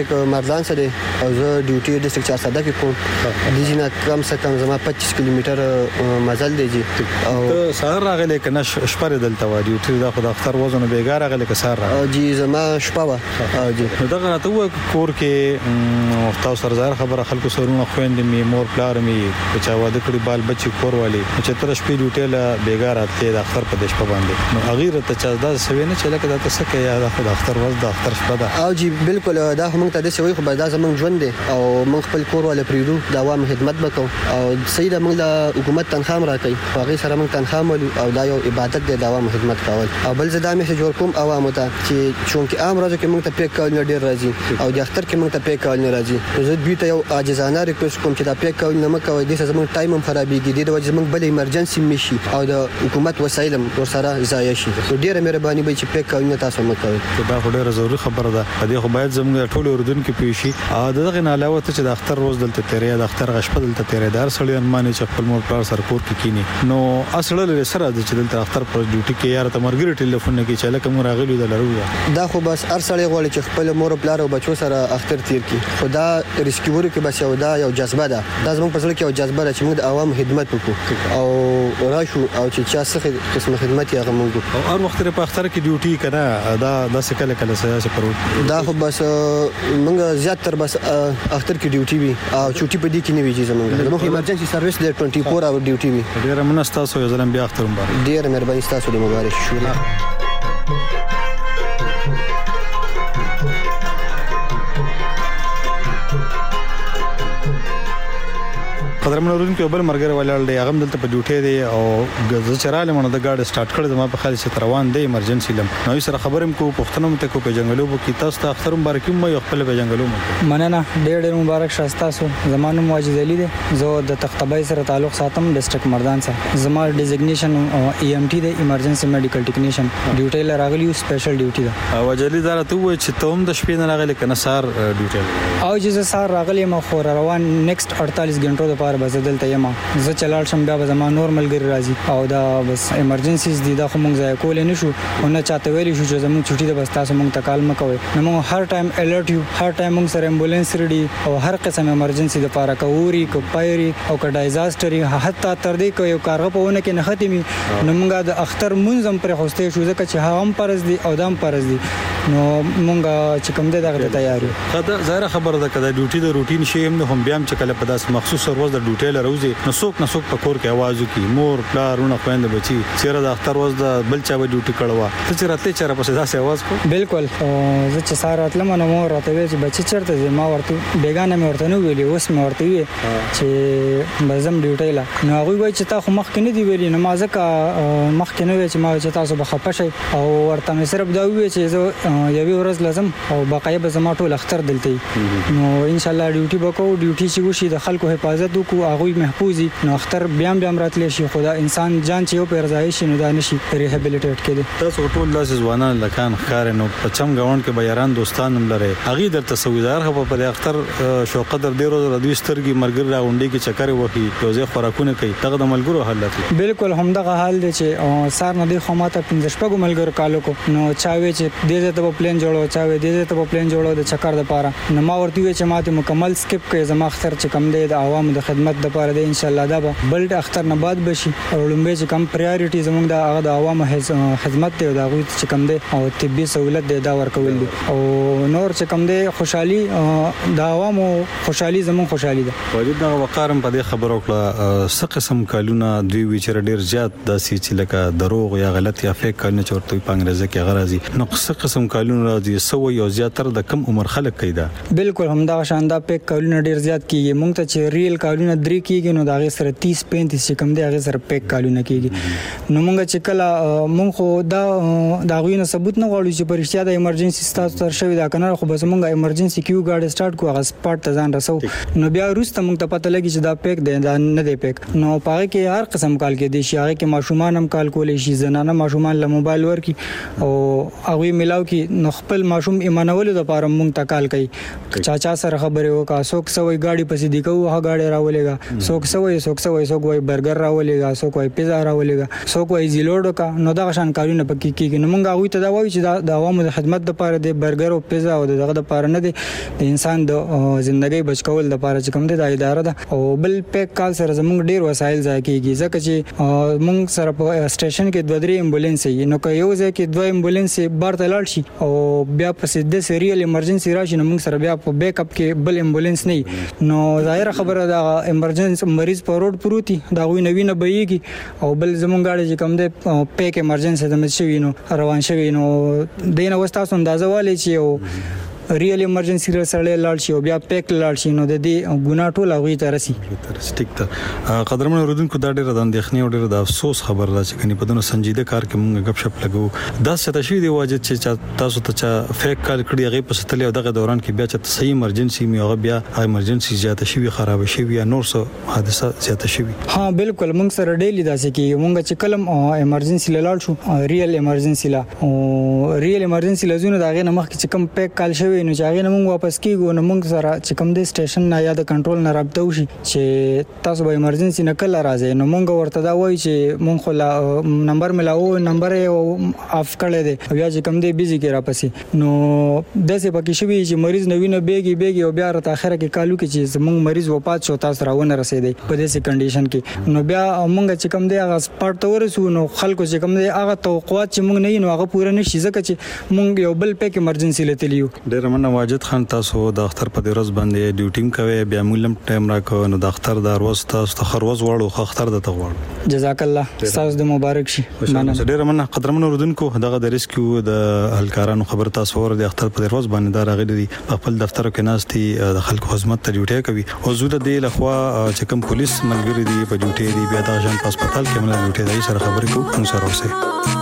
ډیسټریکټ مردان سره او زه ډیوټي ډیسټریکټ چارسده کې کوم د جنا کم څه کم زما پچیس کیلومتر مزل دی جی او سهار راغلی کنه شپره دلته و ډیوټي دا خو د اختر وزن بیګار راغلی که سهار راغلی جی زما شپه و جی دا غراته و کور کې تاسو سره ظاهر خبره خلکو سرونه خويندې می مور پلار می چې واده کړی بال بچي کور والی چې تر شپې ډیوټي لا بیګار اتلې د اختر په دشپ باندې نو اغیر ته چا دا سوي نه چې لکه دا تاسو کې یا د اختر ورځ د اختر شپه ده او جی بالکل دا هم ته د سوي خو دا زمونږ ژوند دی او موږ خپل کور ول پریدو د عوام خدمت وکاو او سیده موږ د حکومت تنخواه راکړي هغه سره موږ تنخواه مولو او دا یو عبادت دی د عوام خدمت کول او بل زدا مې جوړ کوم عوام ته چې چونکه عام ورځو کې موږ ته پیک کول نه ډیر راځي او د اختر کې موږ ته پیک کول نه راځي زه دوی ته یو عاجزانه ریکوست کوم چې دا پیک کول نه مکوي د زموږ ټایم هم خرابېږي د وجه موږ بل ایمرجنسي مشي او د حکومت وسایل ور سره ضایع شي ډیره مهرباني به چې پیک کول نه تاسو مکوي دا ډیره ضروري خبره ده دغه خو باید زموږ ټول اردن کې پیشي دغه نه علاوه ته چې د اختر روز دلته تیرې د اختر غشپ دلته تیرې دار سړی انمانې چې خپل مور پلار سره کور کې کینی نو اصل له سره د چې دلته اختر پر ډیوټي کې یار ته مرګري ټلیفون نه کې چې لکه مور راغلی د لرو دا خو بس هر سړی غواړي چې خپل مور پلار او بچو سره اختر تیر کړي خدا ریسکیور کې بس یو دا یو جذبه ده دا زموږ په ځل کې یو جذبه ده چې موږ د عوام خدمت وکړو او راشو او چې چا څه قسم خدمت یې غو موږ او هر وخت په اختر کې ډیوټي کنه دا د څه کله کله څه پرو دا خو بس موږ زیات تر بس اختر کې ډیوټي وي او چوټي په دې کې نه ویږي زموږ زموږ ایمرجنسي سرویس د چوبیس اور ډیوټي وي ډیر مناستا سو یو ځلم بیا اختر مبارک ډیر مهرباني تاسو د مبارک شکر قدرمن ورون کې بل مرګره ولاړ دی هغه دلته په ډیوټي دی او زه چراله مونږ د گاډي سٹارټ کړ زما په خالي ست روان دی ایمرجنسي لم نو سره خبرم کو پښتنو مته کو په جنگلو کې تاسو ته اختر مبارک مې خپل په جنگلو مته مننه ډېر ډېر مبارک شاستا سو زمانو مواجد علي دی زه د تختبای سره تعلق ساتم ډیسټریکټ مردان سره زما ډیزګنیشن ای ام ټي دی ایمرجنسي میډیکل ټیکنیشن ډیوټي لراغلی سپیشل ډیوټي ده او جلی دار ته و چې ته هم د شپې نه راغلی کنه سار ډیوټي او چې سار راغلی ما خو روان نیکسټ اړتالیس غنټو د پاره بس دلته یم زه چلال شم بیا زما نورمال ګر راځي او دا بس ایمرجنسیز دي دا خو مونږ ځای کول نه شو او نه چاته ویلی شو چې زموږ چټي د بس تاسو مونږ ته کال مکوي نو مونږ هر ټایم الرټ یو هر ټایم مونږ سره امبولانس ریډي او هر قسم ایمرجنسي د پاره کووري کو پایري او ک ډایزاستري حتی تر دې کو یو کارغه په ونه کې نه ختمي نو مونږ د اختر منظم پر خوسته شو ځکه چې هم پرز دي او دام پرز دي نو مونږ چې کوم دې دغه تیاری خدا ظاهر خبره ده کده ډیوټي د روټین شی هم هم بیا چې کله په داس مخصوص ورځ د ډیوټي لروزي نو څوک نه څوک په کور کې आवाज وکي مور پلارونه خويند بچي چیرې د اختر ورځ د بل چا به ډیوټي کړوا ته چې راته چیرې په داسې आवाज کو بالکل زه چې سار راتلم نو مور راته وی چې بچي چیرته ما ورته بیگانه مې ورته نو ویلي اوس مې ورته وی چې بزم ډیوټي لا نو هغه وی چې تا خو مخ کې نه دی ویلي نو ما ځکه مخ کې نه وی چې ما چې تاسو به خپه شي او ورته مې صرف دا وی چې زه یوې ورځ لازم او بقایه به زما ټول اختر دلته نو ان شاء الله ډیوټي وکاو ډیوټي چې وشي د خلکو حفاظت وکړو هغه محفوظي نو اختر بیا بیا راتلی شي خدا انسان جان چې یو پر ځای شي نو دا نشي ریهابیلیټیټ کړي تاسو ټول لاس ځوانان لکان خار نو پچم غوند کې بیران دوستان هم لري هغه در تصویدار خو په اختر شو قدر ډیرو د دوی سترګي مرګر راونډي کې چکر وکي توزه خوراکونه کوي دغه د ملګرو حالت بالکل همدغه حال دی چې سار نه دی خو ماته پنځه شپږ ملګرو کالو کو نو چاوي چې دې ته په پلان جوړو چاوي دې ته په پلان جوړو د چکر د پاره نو ما ورته وی چې ماته مکمل سکپ کوي زما اختر چې کم دی د عوامو د خدمت د پاره دی ان شاء الله دا به بل اختر نه بعد بشي او لومبه چې کم پرایورټي زموږ د هغه د عوامو خدمت دی دا غوښت چې کم دی او طبي سہولت دی دا ورکول دي او نور چې کم دی خوشحالي د عوامو خوشحالي زموږ خوشحالي ده واجب دا وقارم په دې خبرو کړه څه قسم کالونه دوی ویچر ډیر زیات داسې چې لکه دروغ یا غلط یا فیک کالونه چورته په انګریزي کې غرازي نو څه قسم کالونه راځي سو یو زیاتره د کم عمر خلک کیدا بالکل همدا شاندا فیک کالونه ډیر زیات کیږي مونږ ته چې ریل کالونه درې کیږي نو دا غي سره تیس پینتیس چې کم دی هغه سره پیک کالونه کیږي نو مونږ چې کله مونږ خو دا دا غوینه ثبوت نه غواړو چې پرشتیا د ایمرجنسي ستاسو تر شوی دا کنه خو بس مونږه ایمرجنسي کیو گاډي سٹارټ کو هغه سپاټ ته ځان رسو نو بیا وروسته مونږ ته پته لګی چې دا پیک دی دا نه دی پیک نو پاره کې هر قسم کال کې دی شي هغه کې ماشومان هم کال کولې شي زنانه ماشومان له موبایل ورکی او هغه ملاو کې نو خپل ماشوم ایمانولو د پاره مونږ تکال کوي چاچا سره خبرې وکا څوک سوې گاډي پسې دی کوه هغه گاډي راولېګا څوک سوې څوک سوې څوک وای برګر راولېګا څوک وای پیزا راولېګا څوک وای زیلوډ کا نو دا شان کارونه پکې کیږي نو مونږ هغه ته دا وایو چې د عوامو د خدمت لپاره د برګر او پیزا او دغه لپاره نه دی د انسان د ژوندۍ بچ کول لپاره چې کوم دی د اداره ده او بل پیک کال سره زمونږ ډیر وسایل ځای کیږي ځکه چې مونږ سره په سټیشن کې دوه درې امبولانس یې نو که یو ځای کې دوه امبولانس بار ته لاړ شي او بیا په د سریل ایمرجنسي راشي نو موږ سره بیا په بیک اپ کې بل امبولانس نه نو ظاهر خبره دا ایمرجنسي مریض په روډ پروتي دا غوي نوی نه بېږي او بل زمونږ غاړي چې کوم دی پیک ایمرجنسي د مشوي نو روان شوی نو دینه وستاسو اندازه والی چې ریل ایمرجنسي سره لاړ شي او بیا پیک لاړ شي نو د دې ګناه ټول هغه ته رسي ټیک ته قدرمن اوریدونکو دا ډیره د اندېښنې او ډیره د افسوس خبر ده چې کني په دونو سنجیده کار کې موږ غب شپ لګو دا څه تشوي دی واجب چې تاسو ته چا فیک کال کړی هغه په ستلې او دغه دوران کې بیا چې صحیح ایمرجنسي می هغه بیا ایمرجنسي زیاته شوی خراب شوی یا نور څه حادثه زیاته شوی ها بالکل موږ سره ډیلی داسې کې موږ چې کلم ایمرجنسي لاړ شو ریل ایمرجنسي لا او ریل ایمرجنسي لزونه دا غي نه مخ چې کم پیک کال شوی نو چې هغه نه موږ واپس کیږو نو موږ سره چې کوم د سټیشن نه یا د کنټرول نه رابطه وشي چې تاسو به ایمرجنسي نه کله راځي نو موږ ورته دا وایي چې موږ خو نمبر ملاو نمبر یې اف کړی دی بیا چې کوم دی بیزي کې راپسې نو داسې پکې شوی چې مریض نوی نه بیګي بیګي او بیا راته اخره کې کالو کې چې موږ مریض وفات شو تاسو راونه رسیدي په داسې کنډیشن کې نو بیا موږ چې کوم دی هغه سپارټ ته ورسو نو خلکو چې کوم دی هغه توقعات چې موږ نه نو هغه پوره نشي ځکه چې موږ یو بل پیک ایمرجنسي لته لیو ډیر مننه واجد خان تاسو د اختر په ورځ باندې ډیوټینګ کوي بیا مولم ټایم راکو نو د اختر د ورځ تاسو ته خروز وړو خو اختر د تغوړ جزاک الله تاسو د مبارک شي مننه ډیر مننه قدرمن اوریدونکو دغه د ریسکیو د هلکارانو خبر تاسو ور د اختر په ورځ باندې دا راغلي دي په خپل دفتر کې ناشتي د خلکو خدمت ته ډیوټي کوي او زو د دې لخوا چې کوم پولیس ملګری دي په ډیوټي دي بیا د ځان په هسپتال کې موږ ډیوټي دای سره خبرې کوو ان سره اوسه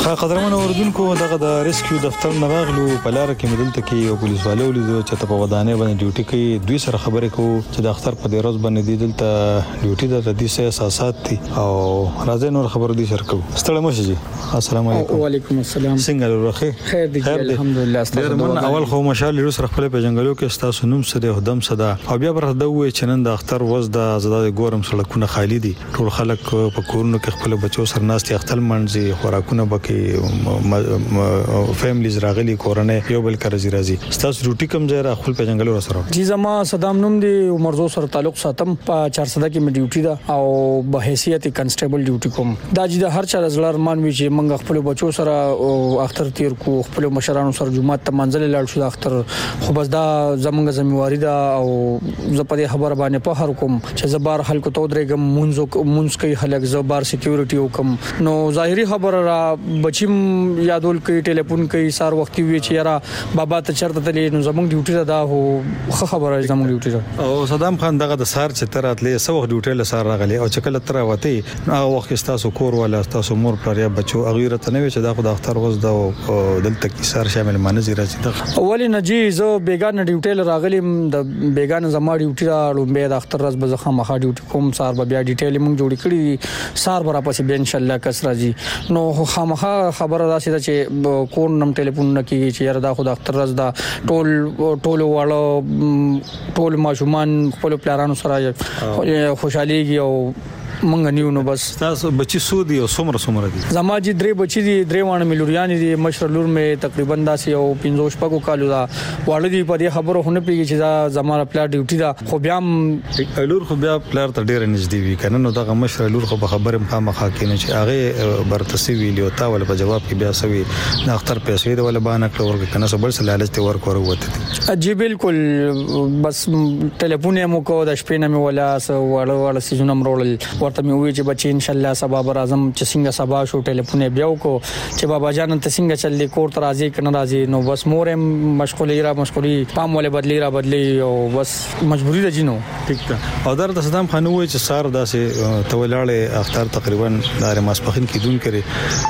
قدرمن اوردونکو دغه د ریسکیو دفتر نه راغلو په لار کې مدلته کې یو پولیس والو لیدو چې په ودانې باندې ډیوټي کوي. دوی سره خبرې کوو چې د اختر په دې ورځ باندې دی دلته ډیوټي د ردي سه اساسات دي او راځي نور خبرو دي سره کوو. ستړي مشه جی. السلام علیکم. وعلیکم السلام. څنګه لورخه؟ خیر دی الحمدلله. ستاسو من اول خو مشال لرو سره خپل په جنگلو کې تاسو نوم سره هدم صدا او بیا برته دوی چې نن د اختر ورځ د زړه ګورم سړکونه خالی دي. ټول خلک په کورونو کې خپل بچو سره ناستي اختر منځي خوراکونه بکې فیملیز راغلي کورنۍ یو بل کرزي راځي. تاسو روټي کم ځای را خپل په جنگلو را سره؟ جی زما صدام نوم دی عمرزو سره تعلق ساتم په چار صدا کې مې ډیوټي ده او به حیثیت کنسټیبل ډیوټي کوم. دا چې د هر چا زړه ارمان وي چې موږ خپل بچو سره اختر تیر کو خپل مشرانو سره جمعه ته منځل لاړ شو اختر خو بس دا زمونږ ذمہواری ده او زه په دې خبره باندې په هر کوم چې زبر خلکو ته درېګم مونږ مونږ کوي خلک زبر سکیورټي وکم نو ظاهري خبره را بچیم یادول کوي ټلیفون کوي سار وخت وی چې یاره بابا ته چرته تلې نو زمونږ ډیوټي ده هو خبره زمونږ ډیوټي ده. او صدام خان دغه د سار چې تر اتلې سو ډیوټي له سار راغلي او چې کله تر وته هغه وخت تاسو کور ولا تاسو مور پر یا بچو اغیره ته نه وي چې دا خو د اختر ورځ ده دلته کې سار شامل مانځي راځي. اولی نجی زه بیگانه ډیوټي راغلم د بیگانه زما ډیوټي را لومبه د اختر ورځ به زخه مخه ډیوټي کوم سار به بیا ډیټیل موږ جوړ کړی سار برا پسې به ان شاء الله کس راځي. نو خامخه خبره راشي چې کون نم ټلیفون نه کیږي چې یاره دا خو د اختر ورځ دا ټول ټول واړو ټول ماشومان خپل پلانونو سره خوشاليږي او مونږ نیو نو بس. تاسو بچی سودی او سمره سمره دي؟ زما جی درې بچی دي درې وانه ملوریان دي مشر لور مې تقریبا داسې او پنځوس پکو کالو دا واړه دي په دې خبرو هونه پیږي چې دا زما پلا ډیوټي دا خو بیا لور خو بیا پلار ته ډیر نږدې وي کنه نو دا مشر لور خو په خبره مخامخه کینې چې هغه برتسي ویلیو تا ول په جواب کې بیا سوي د اختر پیسې د ول باندې کړ ورګ کنه سبل سره لالچ ته ورک وروته جی بالکل بس ټلیفون یې مو کو د شپې نه مې ولا واړه واړه سيزونه مرول ورته مې وی چې بچي ان شاء الله سبا بر اعظم چې څنګه سبا شو ټلیفون بیا وکړو چې بابا جان ته څنګه چل دي کور ته راځي کنه راځي نو بس مور مشغولې را مشغولې پام ولې بدلی را بدلی او بس مجبوری ده جنو. ټیک ده. او در د صدام خان وای چې سار داسې تولاړې اختر تقریبا دار ماسپخین کې دون کړي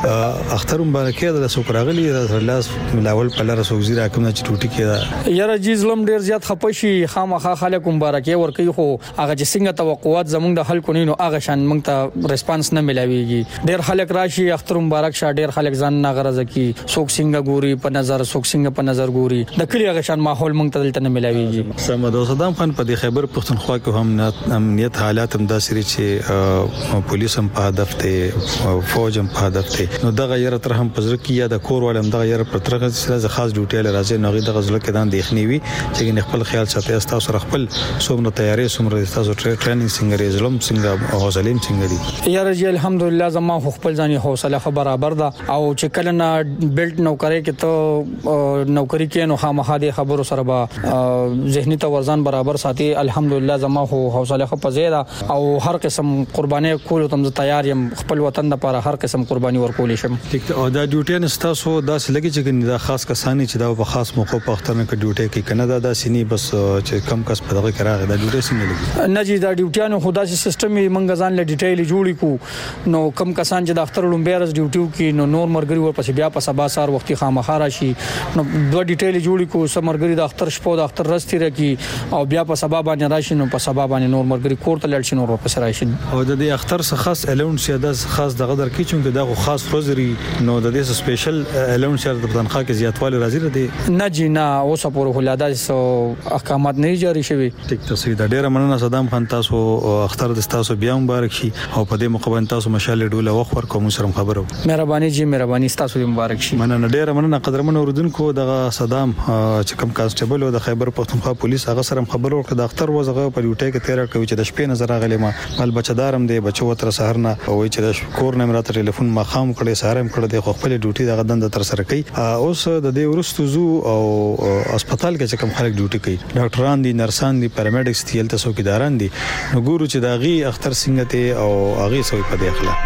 اختر مبارکي د سوکراغلی لاس ملاول په لار سوزي راکم چې ټوټي کې یاره جیزلم ډیر زیات خپشي خامخا خلک مبارکي ور کوي خو هغه چې څنګه توقعات زمونږ د خلکو نه نو هغه شان موږ ته ریسپانس نه ملاويږي. ډیر خلک راشي اختر مبارک شه ډیر خلک ځان نه غرض کی څوک څنګه ګوري په نظر څوک څنګه په نظر ګوري د کلی هغه شان ماحول موږ ته دلته نه ملاويږي. سمد او صدام خان په دې خیبر پښتونخوا کې هم امنیت حالات هم داسې چې پولیس هم په هدف ته فوج هم په هدف ته نو دغه یره تر هم پزره کې یا د کور ولهم دغه یره پر ترغه سره خاص ډیوټي راځي نو دغه ځل کې دان دیخنی وي چې خپل خیال ساتي تاسو خپل څومره تیاری څومره تاسو ټریننګ څنګه ریزلم څنګه حوصله څنګه دي؟ یاره جی الحمدلله زما خپل ځاني حوصله برابر ده او چې کله نه بیلټ نوکری کې ته نوکری کې نو خامخا دي خبرو سره به ذهني توازن برابر ساتي. الحمدلله زما حوصله په زیاده او هر قسم قرباني کول تم تیار يم خپل وطن لپاره هر قسم قرباني ورکول شم. ټیک او دا ډیوټي نستاسو داس لګي چې دا خاص کسانی چې دا په خاص موقع په اختر نه کې ډیوټي کې کنه دا داسې نه بس چې کم کس په دغه کې راغی دا ډیوټي څنګه لګي نه جی دا ډیوټیانو خدا سي سیستم یې منګ ځان له ډیټیل جوړی کو نو کم کسان چې د اختر لومبیرز ډیوټیو کې نو نور مرګري ورپسې بیا په سبا سار وختي خامخا راشي نو دوه ډیټیل جوړی کو سمرګري د اختر شپو د اختر رستي رکی او بیا په سبا باندې راشي نو په سبا باندې نور مرګري کور ته لاړ شي نور ورپسې راشي. او د دې اختر څخه خاص الاونس یا د خاص دغه در کې چې دا خاص روزري نو د دې سپیشل الاونس یا د تنخواه کې زیاتوالی راځي دی نه جی نه اوس پورې ولاده سو احکامات نه جاری شوي. ټیک تصویر د ډیره مننه صدام خان تاسو اختر د تاسو بیا مبارک شي او په دې مقابل تاسو مشال ډوله وخت ورکوم سره خبرو. مهرباني جی مهرباني تاسو مبارک شي. مننه ډیره مننه قدرمن اوردونکو دغه صدام چې کوم کانسټیبل او د خیبر پښتونخوا پولیس هغه سره خبرو ورکړه د اختر وزغه په یوټی کې تیر کوي چې د شپې نظر راغلی ما بل بچدارم دی بچو تر سحر نه وای چې د کور نه مرته ټلیفون ما خام کړي سارم کړي د خپل ډیوټي دغه دند تر سره کوي. اوس د دې ورستو زو او هسپتال کې چې کوم خلک ډیوټي کوي ډاکټران دي نرسان دي پیرامیډکس دي تل څوک اداران دي نو ګورو چې داغي اختر څنګه ته او هغه سوي په دې اخلا.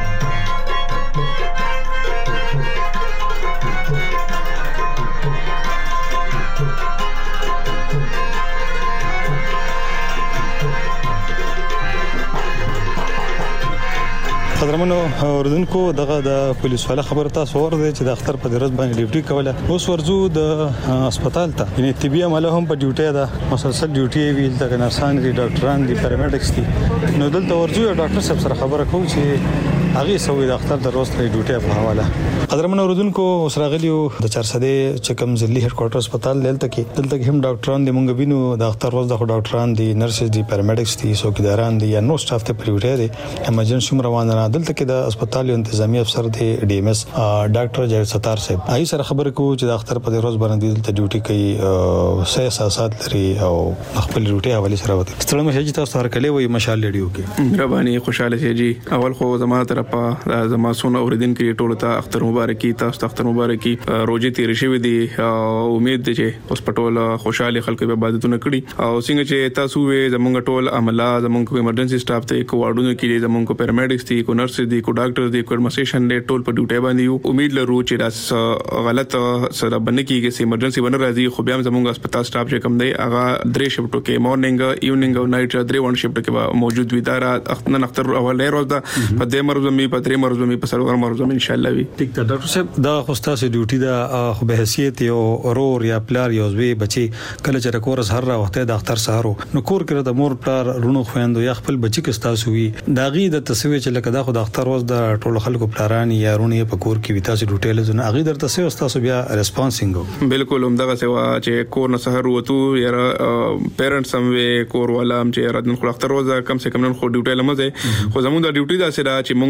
قدرمن قدرمنو اوردونکو دغه د پولیس والا خبره تاسو ورده چې د اختر په درز باندې ډیوټي کوله اوس ورزو د هسپتال ته یعنی طبي عمله هم په ډیوټي ده مسلسل ډیوټي ویل د نرسان دي ډاکټران دي پیرامیډکس دي نو دلته ورزو ډاکټر صاحب سره خبره کوم چې هغه سوي د اختر د روز تر ډیوټي په حواله قدرمنو اوردونکو اوس راغلیو د چارسده چکم ضلعي هډ کوارټر هسپتال دلته کې دلته کې هم ډاکټران دي مونږ وینو د اختر روز د ډاکټران دي نرسز دي پیرامیډکس دي څوکیداران دي یا نو سټاف ته پریوټي دي ایمرجنسي روان نه دلته کې د هسپتال انتظامی افسر دی ډي ام اس ډاکټر جاوید ستار صاحب هغه سره خبرې کوو چې د اختر په روز باندې دلته ډیوټي کوي سه اساسات لري او خپل ډیوټي حواله سره وته ستړي مشه چې تاسو هرکلې وي مشال لډیو کې رباني خوشاله شي جی اول خو زما طرفه زما سونه اوریدونکو ټول ته اختر مبارکي تاسو اختر مبارکي روزي تیر شي ودي امید دي چې هسپتال خوشاله خلک به عبادتونه کړي او څنګه چې تاسو زمونږ ټول عمله زمونږ ایمرجنسي سټاف ته کو واردونو کې زمونږ پیرامیډکس دي کو نرس دي کو ډاکټر دي کو ایڈمنسټریشن دي ټول په ډیوټي باندې یو امید لرو چې دا غلط سره باندې کېږي چې ایمرجنسي باندې راځي خو بیا زمونږ هسپتال سټاف چې کوم دی هغه درې شفټو کې مورنینګ ایونینګ او نایټ درې ون شفټ کې موجود وي دا اختر اختر اول روز دا په دې مرز مې په درې مرز مې په سلور مرز مې ان شاء الله وي ټیک ده ډاکټر صاحب دا خوستا سي ډیوټي دا خو به حیثیت یو اورور یا پلار یو زوی بچي کله چې کورس هر وخت د اختر سهارو نو کور کې د مور پلار رونو خويندو یا خپل بچي کې تاسو وي داغي د تسوي چې لکه دا خو د اختر روز د ټول خلکو پلاران یا رونې په کور کې وي تاسو ډیټیل زونه اغه در تاسو تاسو بیا ریسپانسینګ بالکل هم دغه سوا چې کور نه سحر وته یا پیرنټس هم وي کور ولا هم چې راتن خو اختر روز کم سے کم نن خو ډیوټي لمزه خو زموږ د ډیوټي دا سره چې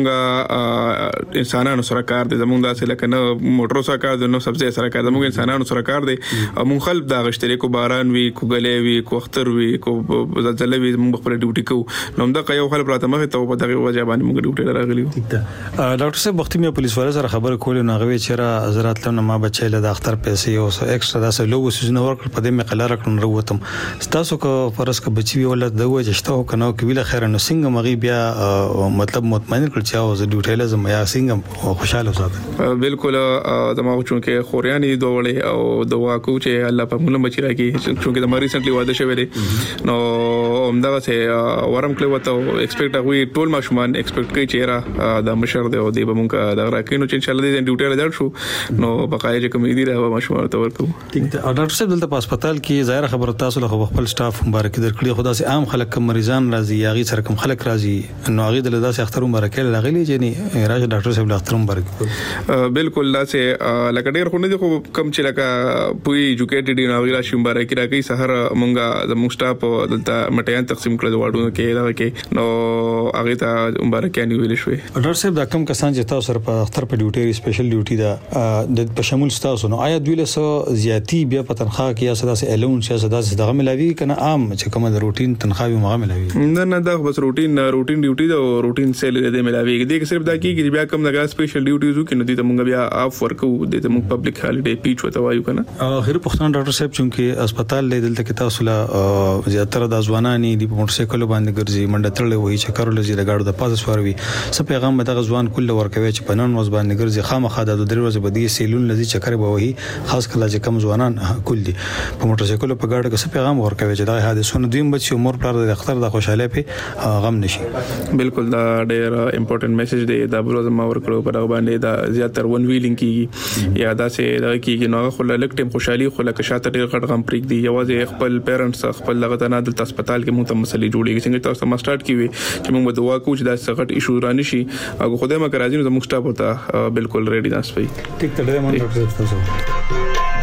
مونږه انسانانو سره کار دي زموږ دا سره کنه موټر سره کار دي نو سبزی سره کار دي مونږ انسانانو سره کار دي مونږ خلک دا غشتري کو باران وي کو غلې وي کو اختر وي کو زلزلې وي مونږ خپل ډیوټي کوو نو دا یو خل پراته مخه ته په دغه وجه باندې موږ ډیوټي راغلیو ټیک ده ډاکټر صاحب وختي مې پولیس والا سره خبره کولې نو غوي چې حضرات له ما بچی له اختر پیسې او ایکسترا داسې لوګو سيزونه ورکړ په دې مې قلار کړن وروتم تاسو کو فرض ک بچي ولا دغه جشته کنه کو ویله خیر نو څنګه مغي بیا مطلب مطمئن کړ چې او ز ډیوټي لازم یا څنګه خوشاله وساته بالکل دماغ چونکه خورياني دوړې او دوا کو چې الله په موږ بچی راکې چونکه د مری سنټلی واده شوی دی نو همدغه سه ورم کله وته ایکسپیکټ هغوی ټول ماشومان ایکسپیکټ کوي چې را د مشر دی او دی به مونږه د راکینو چې ان شاء الله دې ډیوټي راځو شو نو بقای چې کوم دي را ماشومان ته ورکو ټیک ده ډاکټر صاحب دلته په هسپتال کې ظاهر خبره تاسو له خپل سټاف مبارک درکړي خدا سي عام خلک کوم مریضان راځي یاغي سره کوم خلک راځي نو هغه دلته داسې اختر مبارک لغلی چې نه راځي ډاکټر صاحب اختر مبارک بالکل لا سه لکه ډیر خو نه دي خو کم چې لکه پوي ایجوکیټډ نه ویلا شي مبارک راکې سحر مونږه د مونږ سټاف دلته مټیان تقسیم کړل واډونو کې دا کې نو هغه ته مبارکاني ویل شوې ډاکټر صاحب دا کوم کسان چې تاسو سره په اختر په ډیوټي سپیشل ډیوټي دا د په شمول تاسو نو آیا دوی له سو زیاتی بیا په تنخواه کې یا صدا سه الون چې صدا سه دغه ملاوي کنه عام چې کومه د روټین تنخواه مغه ملاوي نه نه دا بس روټین روټین ډیوټي دا روټین سیل دې ملاوي دې کې صرف دا کې بیا کوم دغه سپیشل ډیوټیز وکړي نو دې ته مونږ بیا اف ورکو دې ته مونږ پبلک هالیډے پیچ وته وایو کنه اخر پښتون ډاکټر صاحب چې هسپتال له دلته کې تاسو له زیاتره د ځوانانی دی په موټر سایکل باندې ګرځي منډه تړلې وایي چې کارول زی د گاډو د پاسه سوروي څه پیغام دغه ځوان کله ورکوي چې په نن ورځ باندې ګرځي خامخا د درې ورځې بدی سیلون لذي چکر به وایي خاص کله چې کم ځوانان کول دي په موټر سایکل په گاډو کې څه پیغام ورکوي چې دا حادثونه دویم بچي عمر پر د اختر د خوشاله په غم نشي بالکل دا ډېر امپورټنت میسج دی دا بل ورځ ما ورکړو په هغه باندې دا زیاتره ون ویلینګ کیږي یا دا سه دا کیږي نو خو لکه ټیم خوشحالي خو لکه شاته ډېر غټ غم پریک دی یوازې خپل پیرنټس خپل لغه نه د هسپتال کې مو ته مسلې جوړیږي څنګه تاسو ما سٹارټ کیوي چې موږ دعا کوو چې دا سغټ ایشو رانی شي او خدای مکه راځي نو موږ سټاپ وته بالکل ریډي ناس پي ټیک ته ډېر مننه ډاکټر تاسو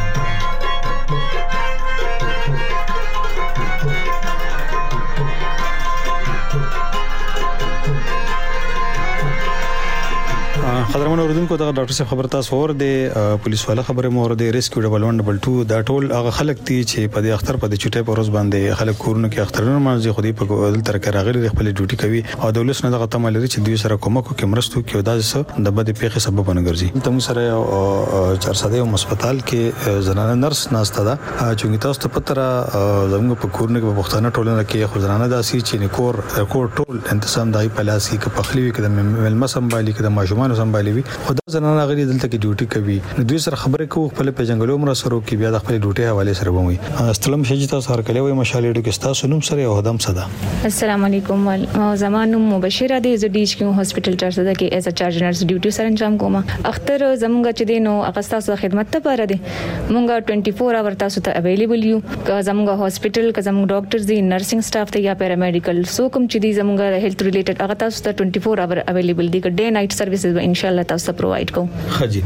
قدرمن اوردونکو دا ډاکټر صاحب خبر تاسو ور دي پولیس والا خبره مور دي ریسکیو ډبل ون ډبل ټو دا ټول هغه خلک دي چې په دې اختر په دې چټه په ورځ باندې خلک کورونه کې اخترونه مانځي خو دې په دل تر کې راغلي خپل ډیوټي کوي او دولس نه دغه تمه لري چې دوی سره کومک کوي مرستو کې دا څه د بده پیښه سبب نه ګرځي ته مو سره چارسده او هسپتال کې زنانه نرس ناسته ده چې تاسو ته پتره زموږ په کورونه کې په پښتانه ټولنه کې خو زنانه داسي چې کور کور ټول انتظام دای پلاسي کې پخلي کې د ملمسم باندې کې د ماجمان سم والی وي خو دا زنانه غلي دلته کې ډیوټي کوي نو دوی سره خبرې کوو خپل پیژنګلو مر سره کې بیا د خپل ډیوټي حواله سره وموي استلم شجتا سره کلی وي مشالې ډو کې تاسو نوم سره او هدم صدا السلام علیکم زمانو مبشره د زډیش کې هسپټل چارج ده کې ایز ا چارج نرس ډیوټي سره انجام کوم اختر زمونږ چې دینو اغستا سره خدمت ته پاره دي مونږه چوبیس اور تاسو ته اویلیبل یو که زمونږ هسپټل که زمونږ ډاکټرز دي نرسنګ سټاف ته یا پیرامیډیکل سو کوم چې دي زمونږ هیلث ریلیټډ هغه تاسو ته چوبیس اور اویلیبل دي که ډے نایټ سرویسز به ان شاء الله تاسو پروواید کوم خجی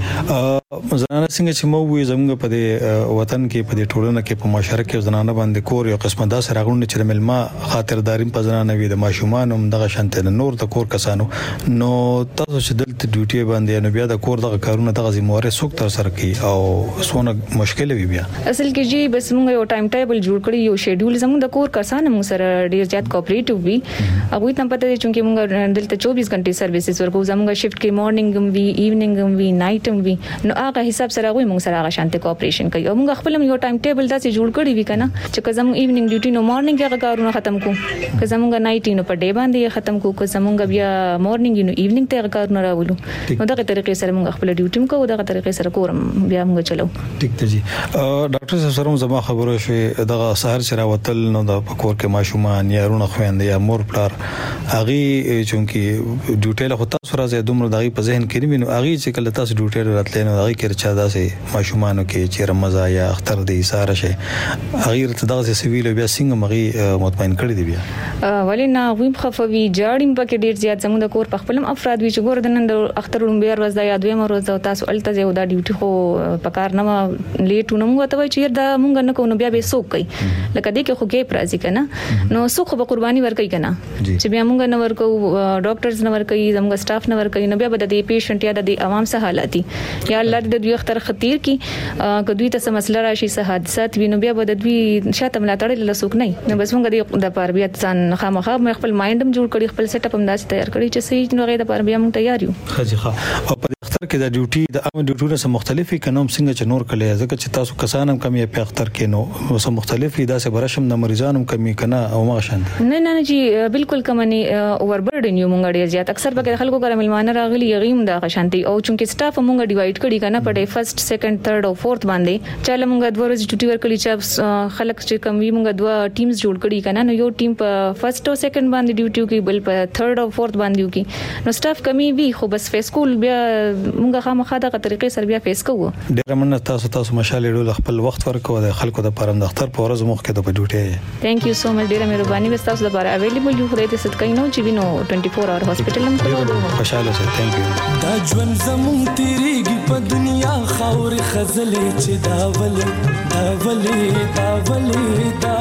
زنانه څنګه چې مو وي زمونږ په دې وطن کې په دې ټولنه کې په معاشره کې زنانه باندې کور یو قسمه دا سره غونډه چې ملما خاطرداري په زنانه وي د ماشومان هم دغه شانته نور د کور کسانو نو تاسو چې دلته ډیوټي باندې نو بیا د کور دغه کارونه دغه ذمہواره څوک تر سره کوي او سونه مشکل وي بیا اصل کې جی بس موږ یو ټایم ټیبل جوړ کړی یو شیډول زموږ د کور کسان موږ سره ډیر زیات کوپریټیو وي هغه ته پته دي چې موږ دلته چوبیس غنټې سرویسز ورکو زموږ شفت کې مارنینګ هم وي ایونینګ هم وي نایټ هم وي نو هغه حساب سره هغه موږ سره هغه شانته کوپریشن کوي او موږ خپل یو ټایم ټیبل داسې جوړ کړی وي کنه چې که زموږ ایونینګ ډیوټي نو مارنینګ هغه کارونه ختم کو که زموږ نایټ نو په ډے باندې ختم کو که زموږ بیا مارنینګ نو ایونینګ ته هغه کارونه راولو نو دغه طریقې سره موږ خپل ډیوټي کوو دغه طریقې سره کورم بیا موږ چلو ټیک ته جی ډاکټر صاحب سره زما خبره شي دغه سحر سره وتل نو د پکور کې ماشومان یا رونه خويند یا مور پلار اغي چونکی ډیوټي له خطا سره زه دومره دغه په ذهن کې نیمه اغي چې کله تاسو ډیوټي راتلې نو اغي کې چا داسې ماشومانو کې چې رمضان یا اختر دی ساره شي اغي ته دغه سیویل بیا څنګه مغي مطمئن کړی دی بیا ولینا ویم خفوی جاړم پکې ډیر زیات زموږ د کور په خپلم افراد وی چې ګور د نن د اختر لومبیر ورځ د یادوي مر ورځ تاسو الته یو دا ډیوټي خو پکار نه لیټ نو موږ ته وای چې دا مونږ نه کوو بیا به سوق کوي لکه دې کې خو کې پرازي کنه نو سوق به قرباني ور کوي کنه چې بیا مونږ نه ور کوو ډاکټرز نه ور کوي زموږ سټاف نه ور کوي نو بیا به د پیشنټ یا د عوام سره حالاتي یا الله د دوی اختر خطیر کی کدوې ته سم مسله راشي سه حادثات وینو بیا به د دوی شاته ملاتړ لسوک نه نو بس موږ د پاره بیا ځان خامخا خپل مایند هم جوړ کړی خپل سیټ اپ هم داسې تیار کړی چې صحیح نو غي د پاره بیا موږ تیار یو خجی ښه او په اختر کې د ډیوټي د عام ډیوټونو سره مختلفي کنوم څنګه چې نور کله ځکه چې تاسو کسانم کمی په اختر کې نو سم مختلفي داسې برشم د مریضانو کمی کنه او ما شان نه نه جی بالکل کمنی اوور برډن یو مونږ ډیر زیات اکثر به خلکو ګرم ملمانه راغلي یغیم د غشانتي او چونکه سټاف مونږ ډیوایډ کړي کنه په ډے فرست سیکنډ تھرد او فورث باندې چاله مونږ د ورځې ډیوټي ورکړي چې خلک چې کم وی مونږ دوه ټیمز جوړ کړي کنه نو یو ټیم په فرست او سیکنډ باندې ډیوټي کوي بل په تھرد او فورث باندې کوي نو سټاف کمی وی خو بس فیس کول بیا مونږ خامخا د طریقې سره بیا فیس کوو ډیر مننه تاسو تاسو مشالې ډول خپل وخت ورکو د خلکو د پرم د اختر په ورځ مخ کې د ډیوټي ثانک یو سو مچ ډیره مهرباني وست تاسو لپاره اویلیبل یو خدای دې صدقې نو چې وینو چوبیس اور هسپټل هم کوو خوشاله سه ثانک یو دا ژوند زمون تیریږي په دنیا خاور خزلې چې دا ولې دا ولې دا ولې دا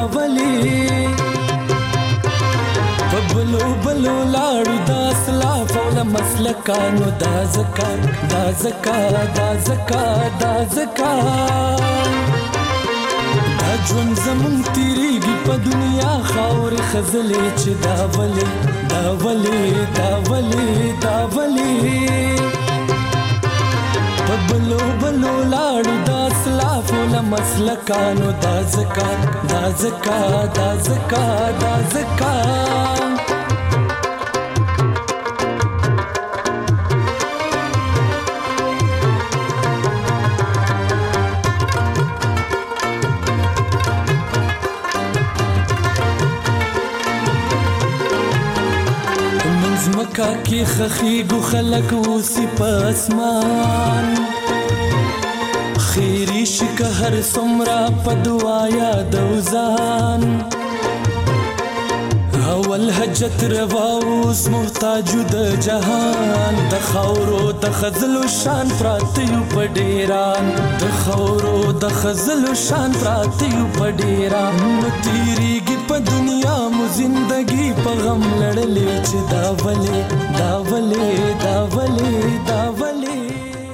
ولې بلو بلو لاړو دا اسلاف او له مسلکانو دا زکات دا زکات دا زکات دا زکات دا ژوند زمون تیریږي په دنیا خاور خزلې چې دا ولې دا ولې دا ولې دا ولې بلو بلو لاړو دا اسلاف او له مسلکانو دا زکات دا زکات دا زکات دا زکات مکا کی خخیگو خلق اوسی پاسمان خیری شکه هر سمرا پا دعایا دوزان اول حجت رواوس محتاجو د جهان د خورو د خزلو شان پراتیو په ډیران د خورو د خزلو شان پراتیو په ډیران نو تیریږي په دنیا مو زندگی په غم لړلې چې دا ولې دا ولې دا ولې دا ولې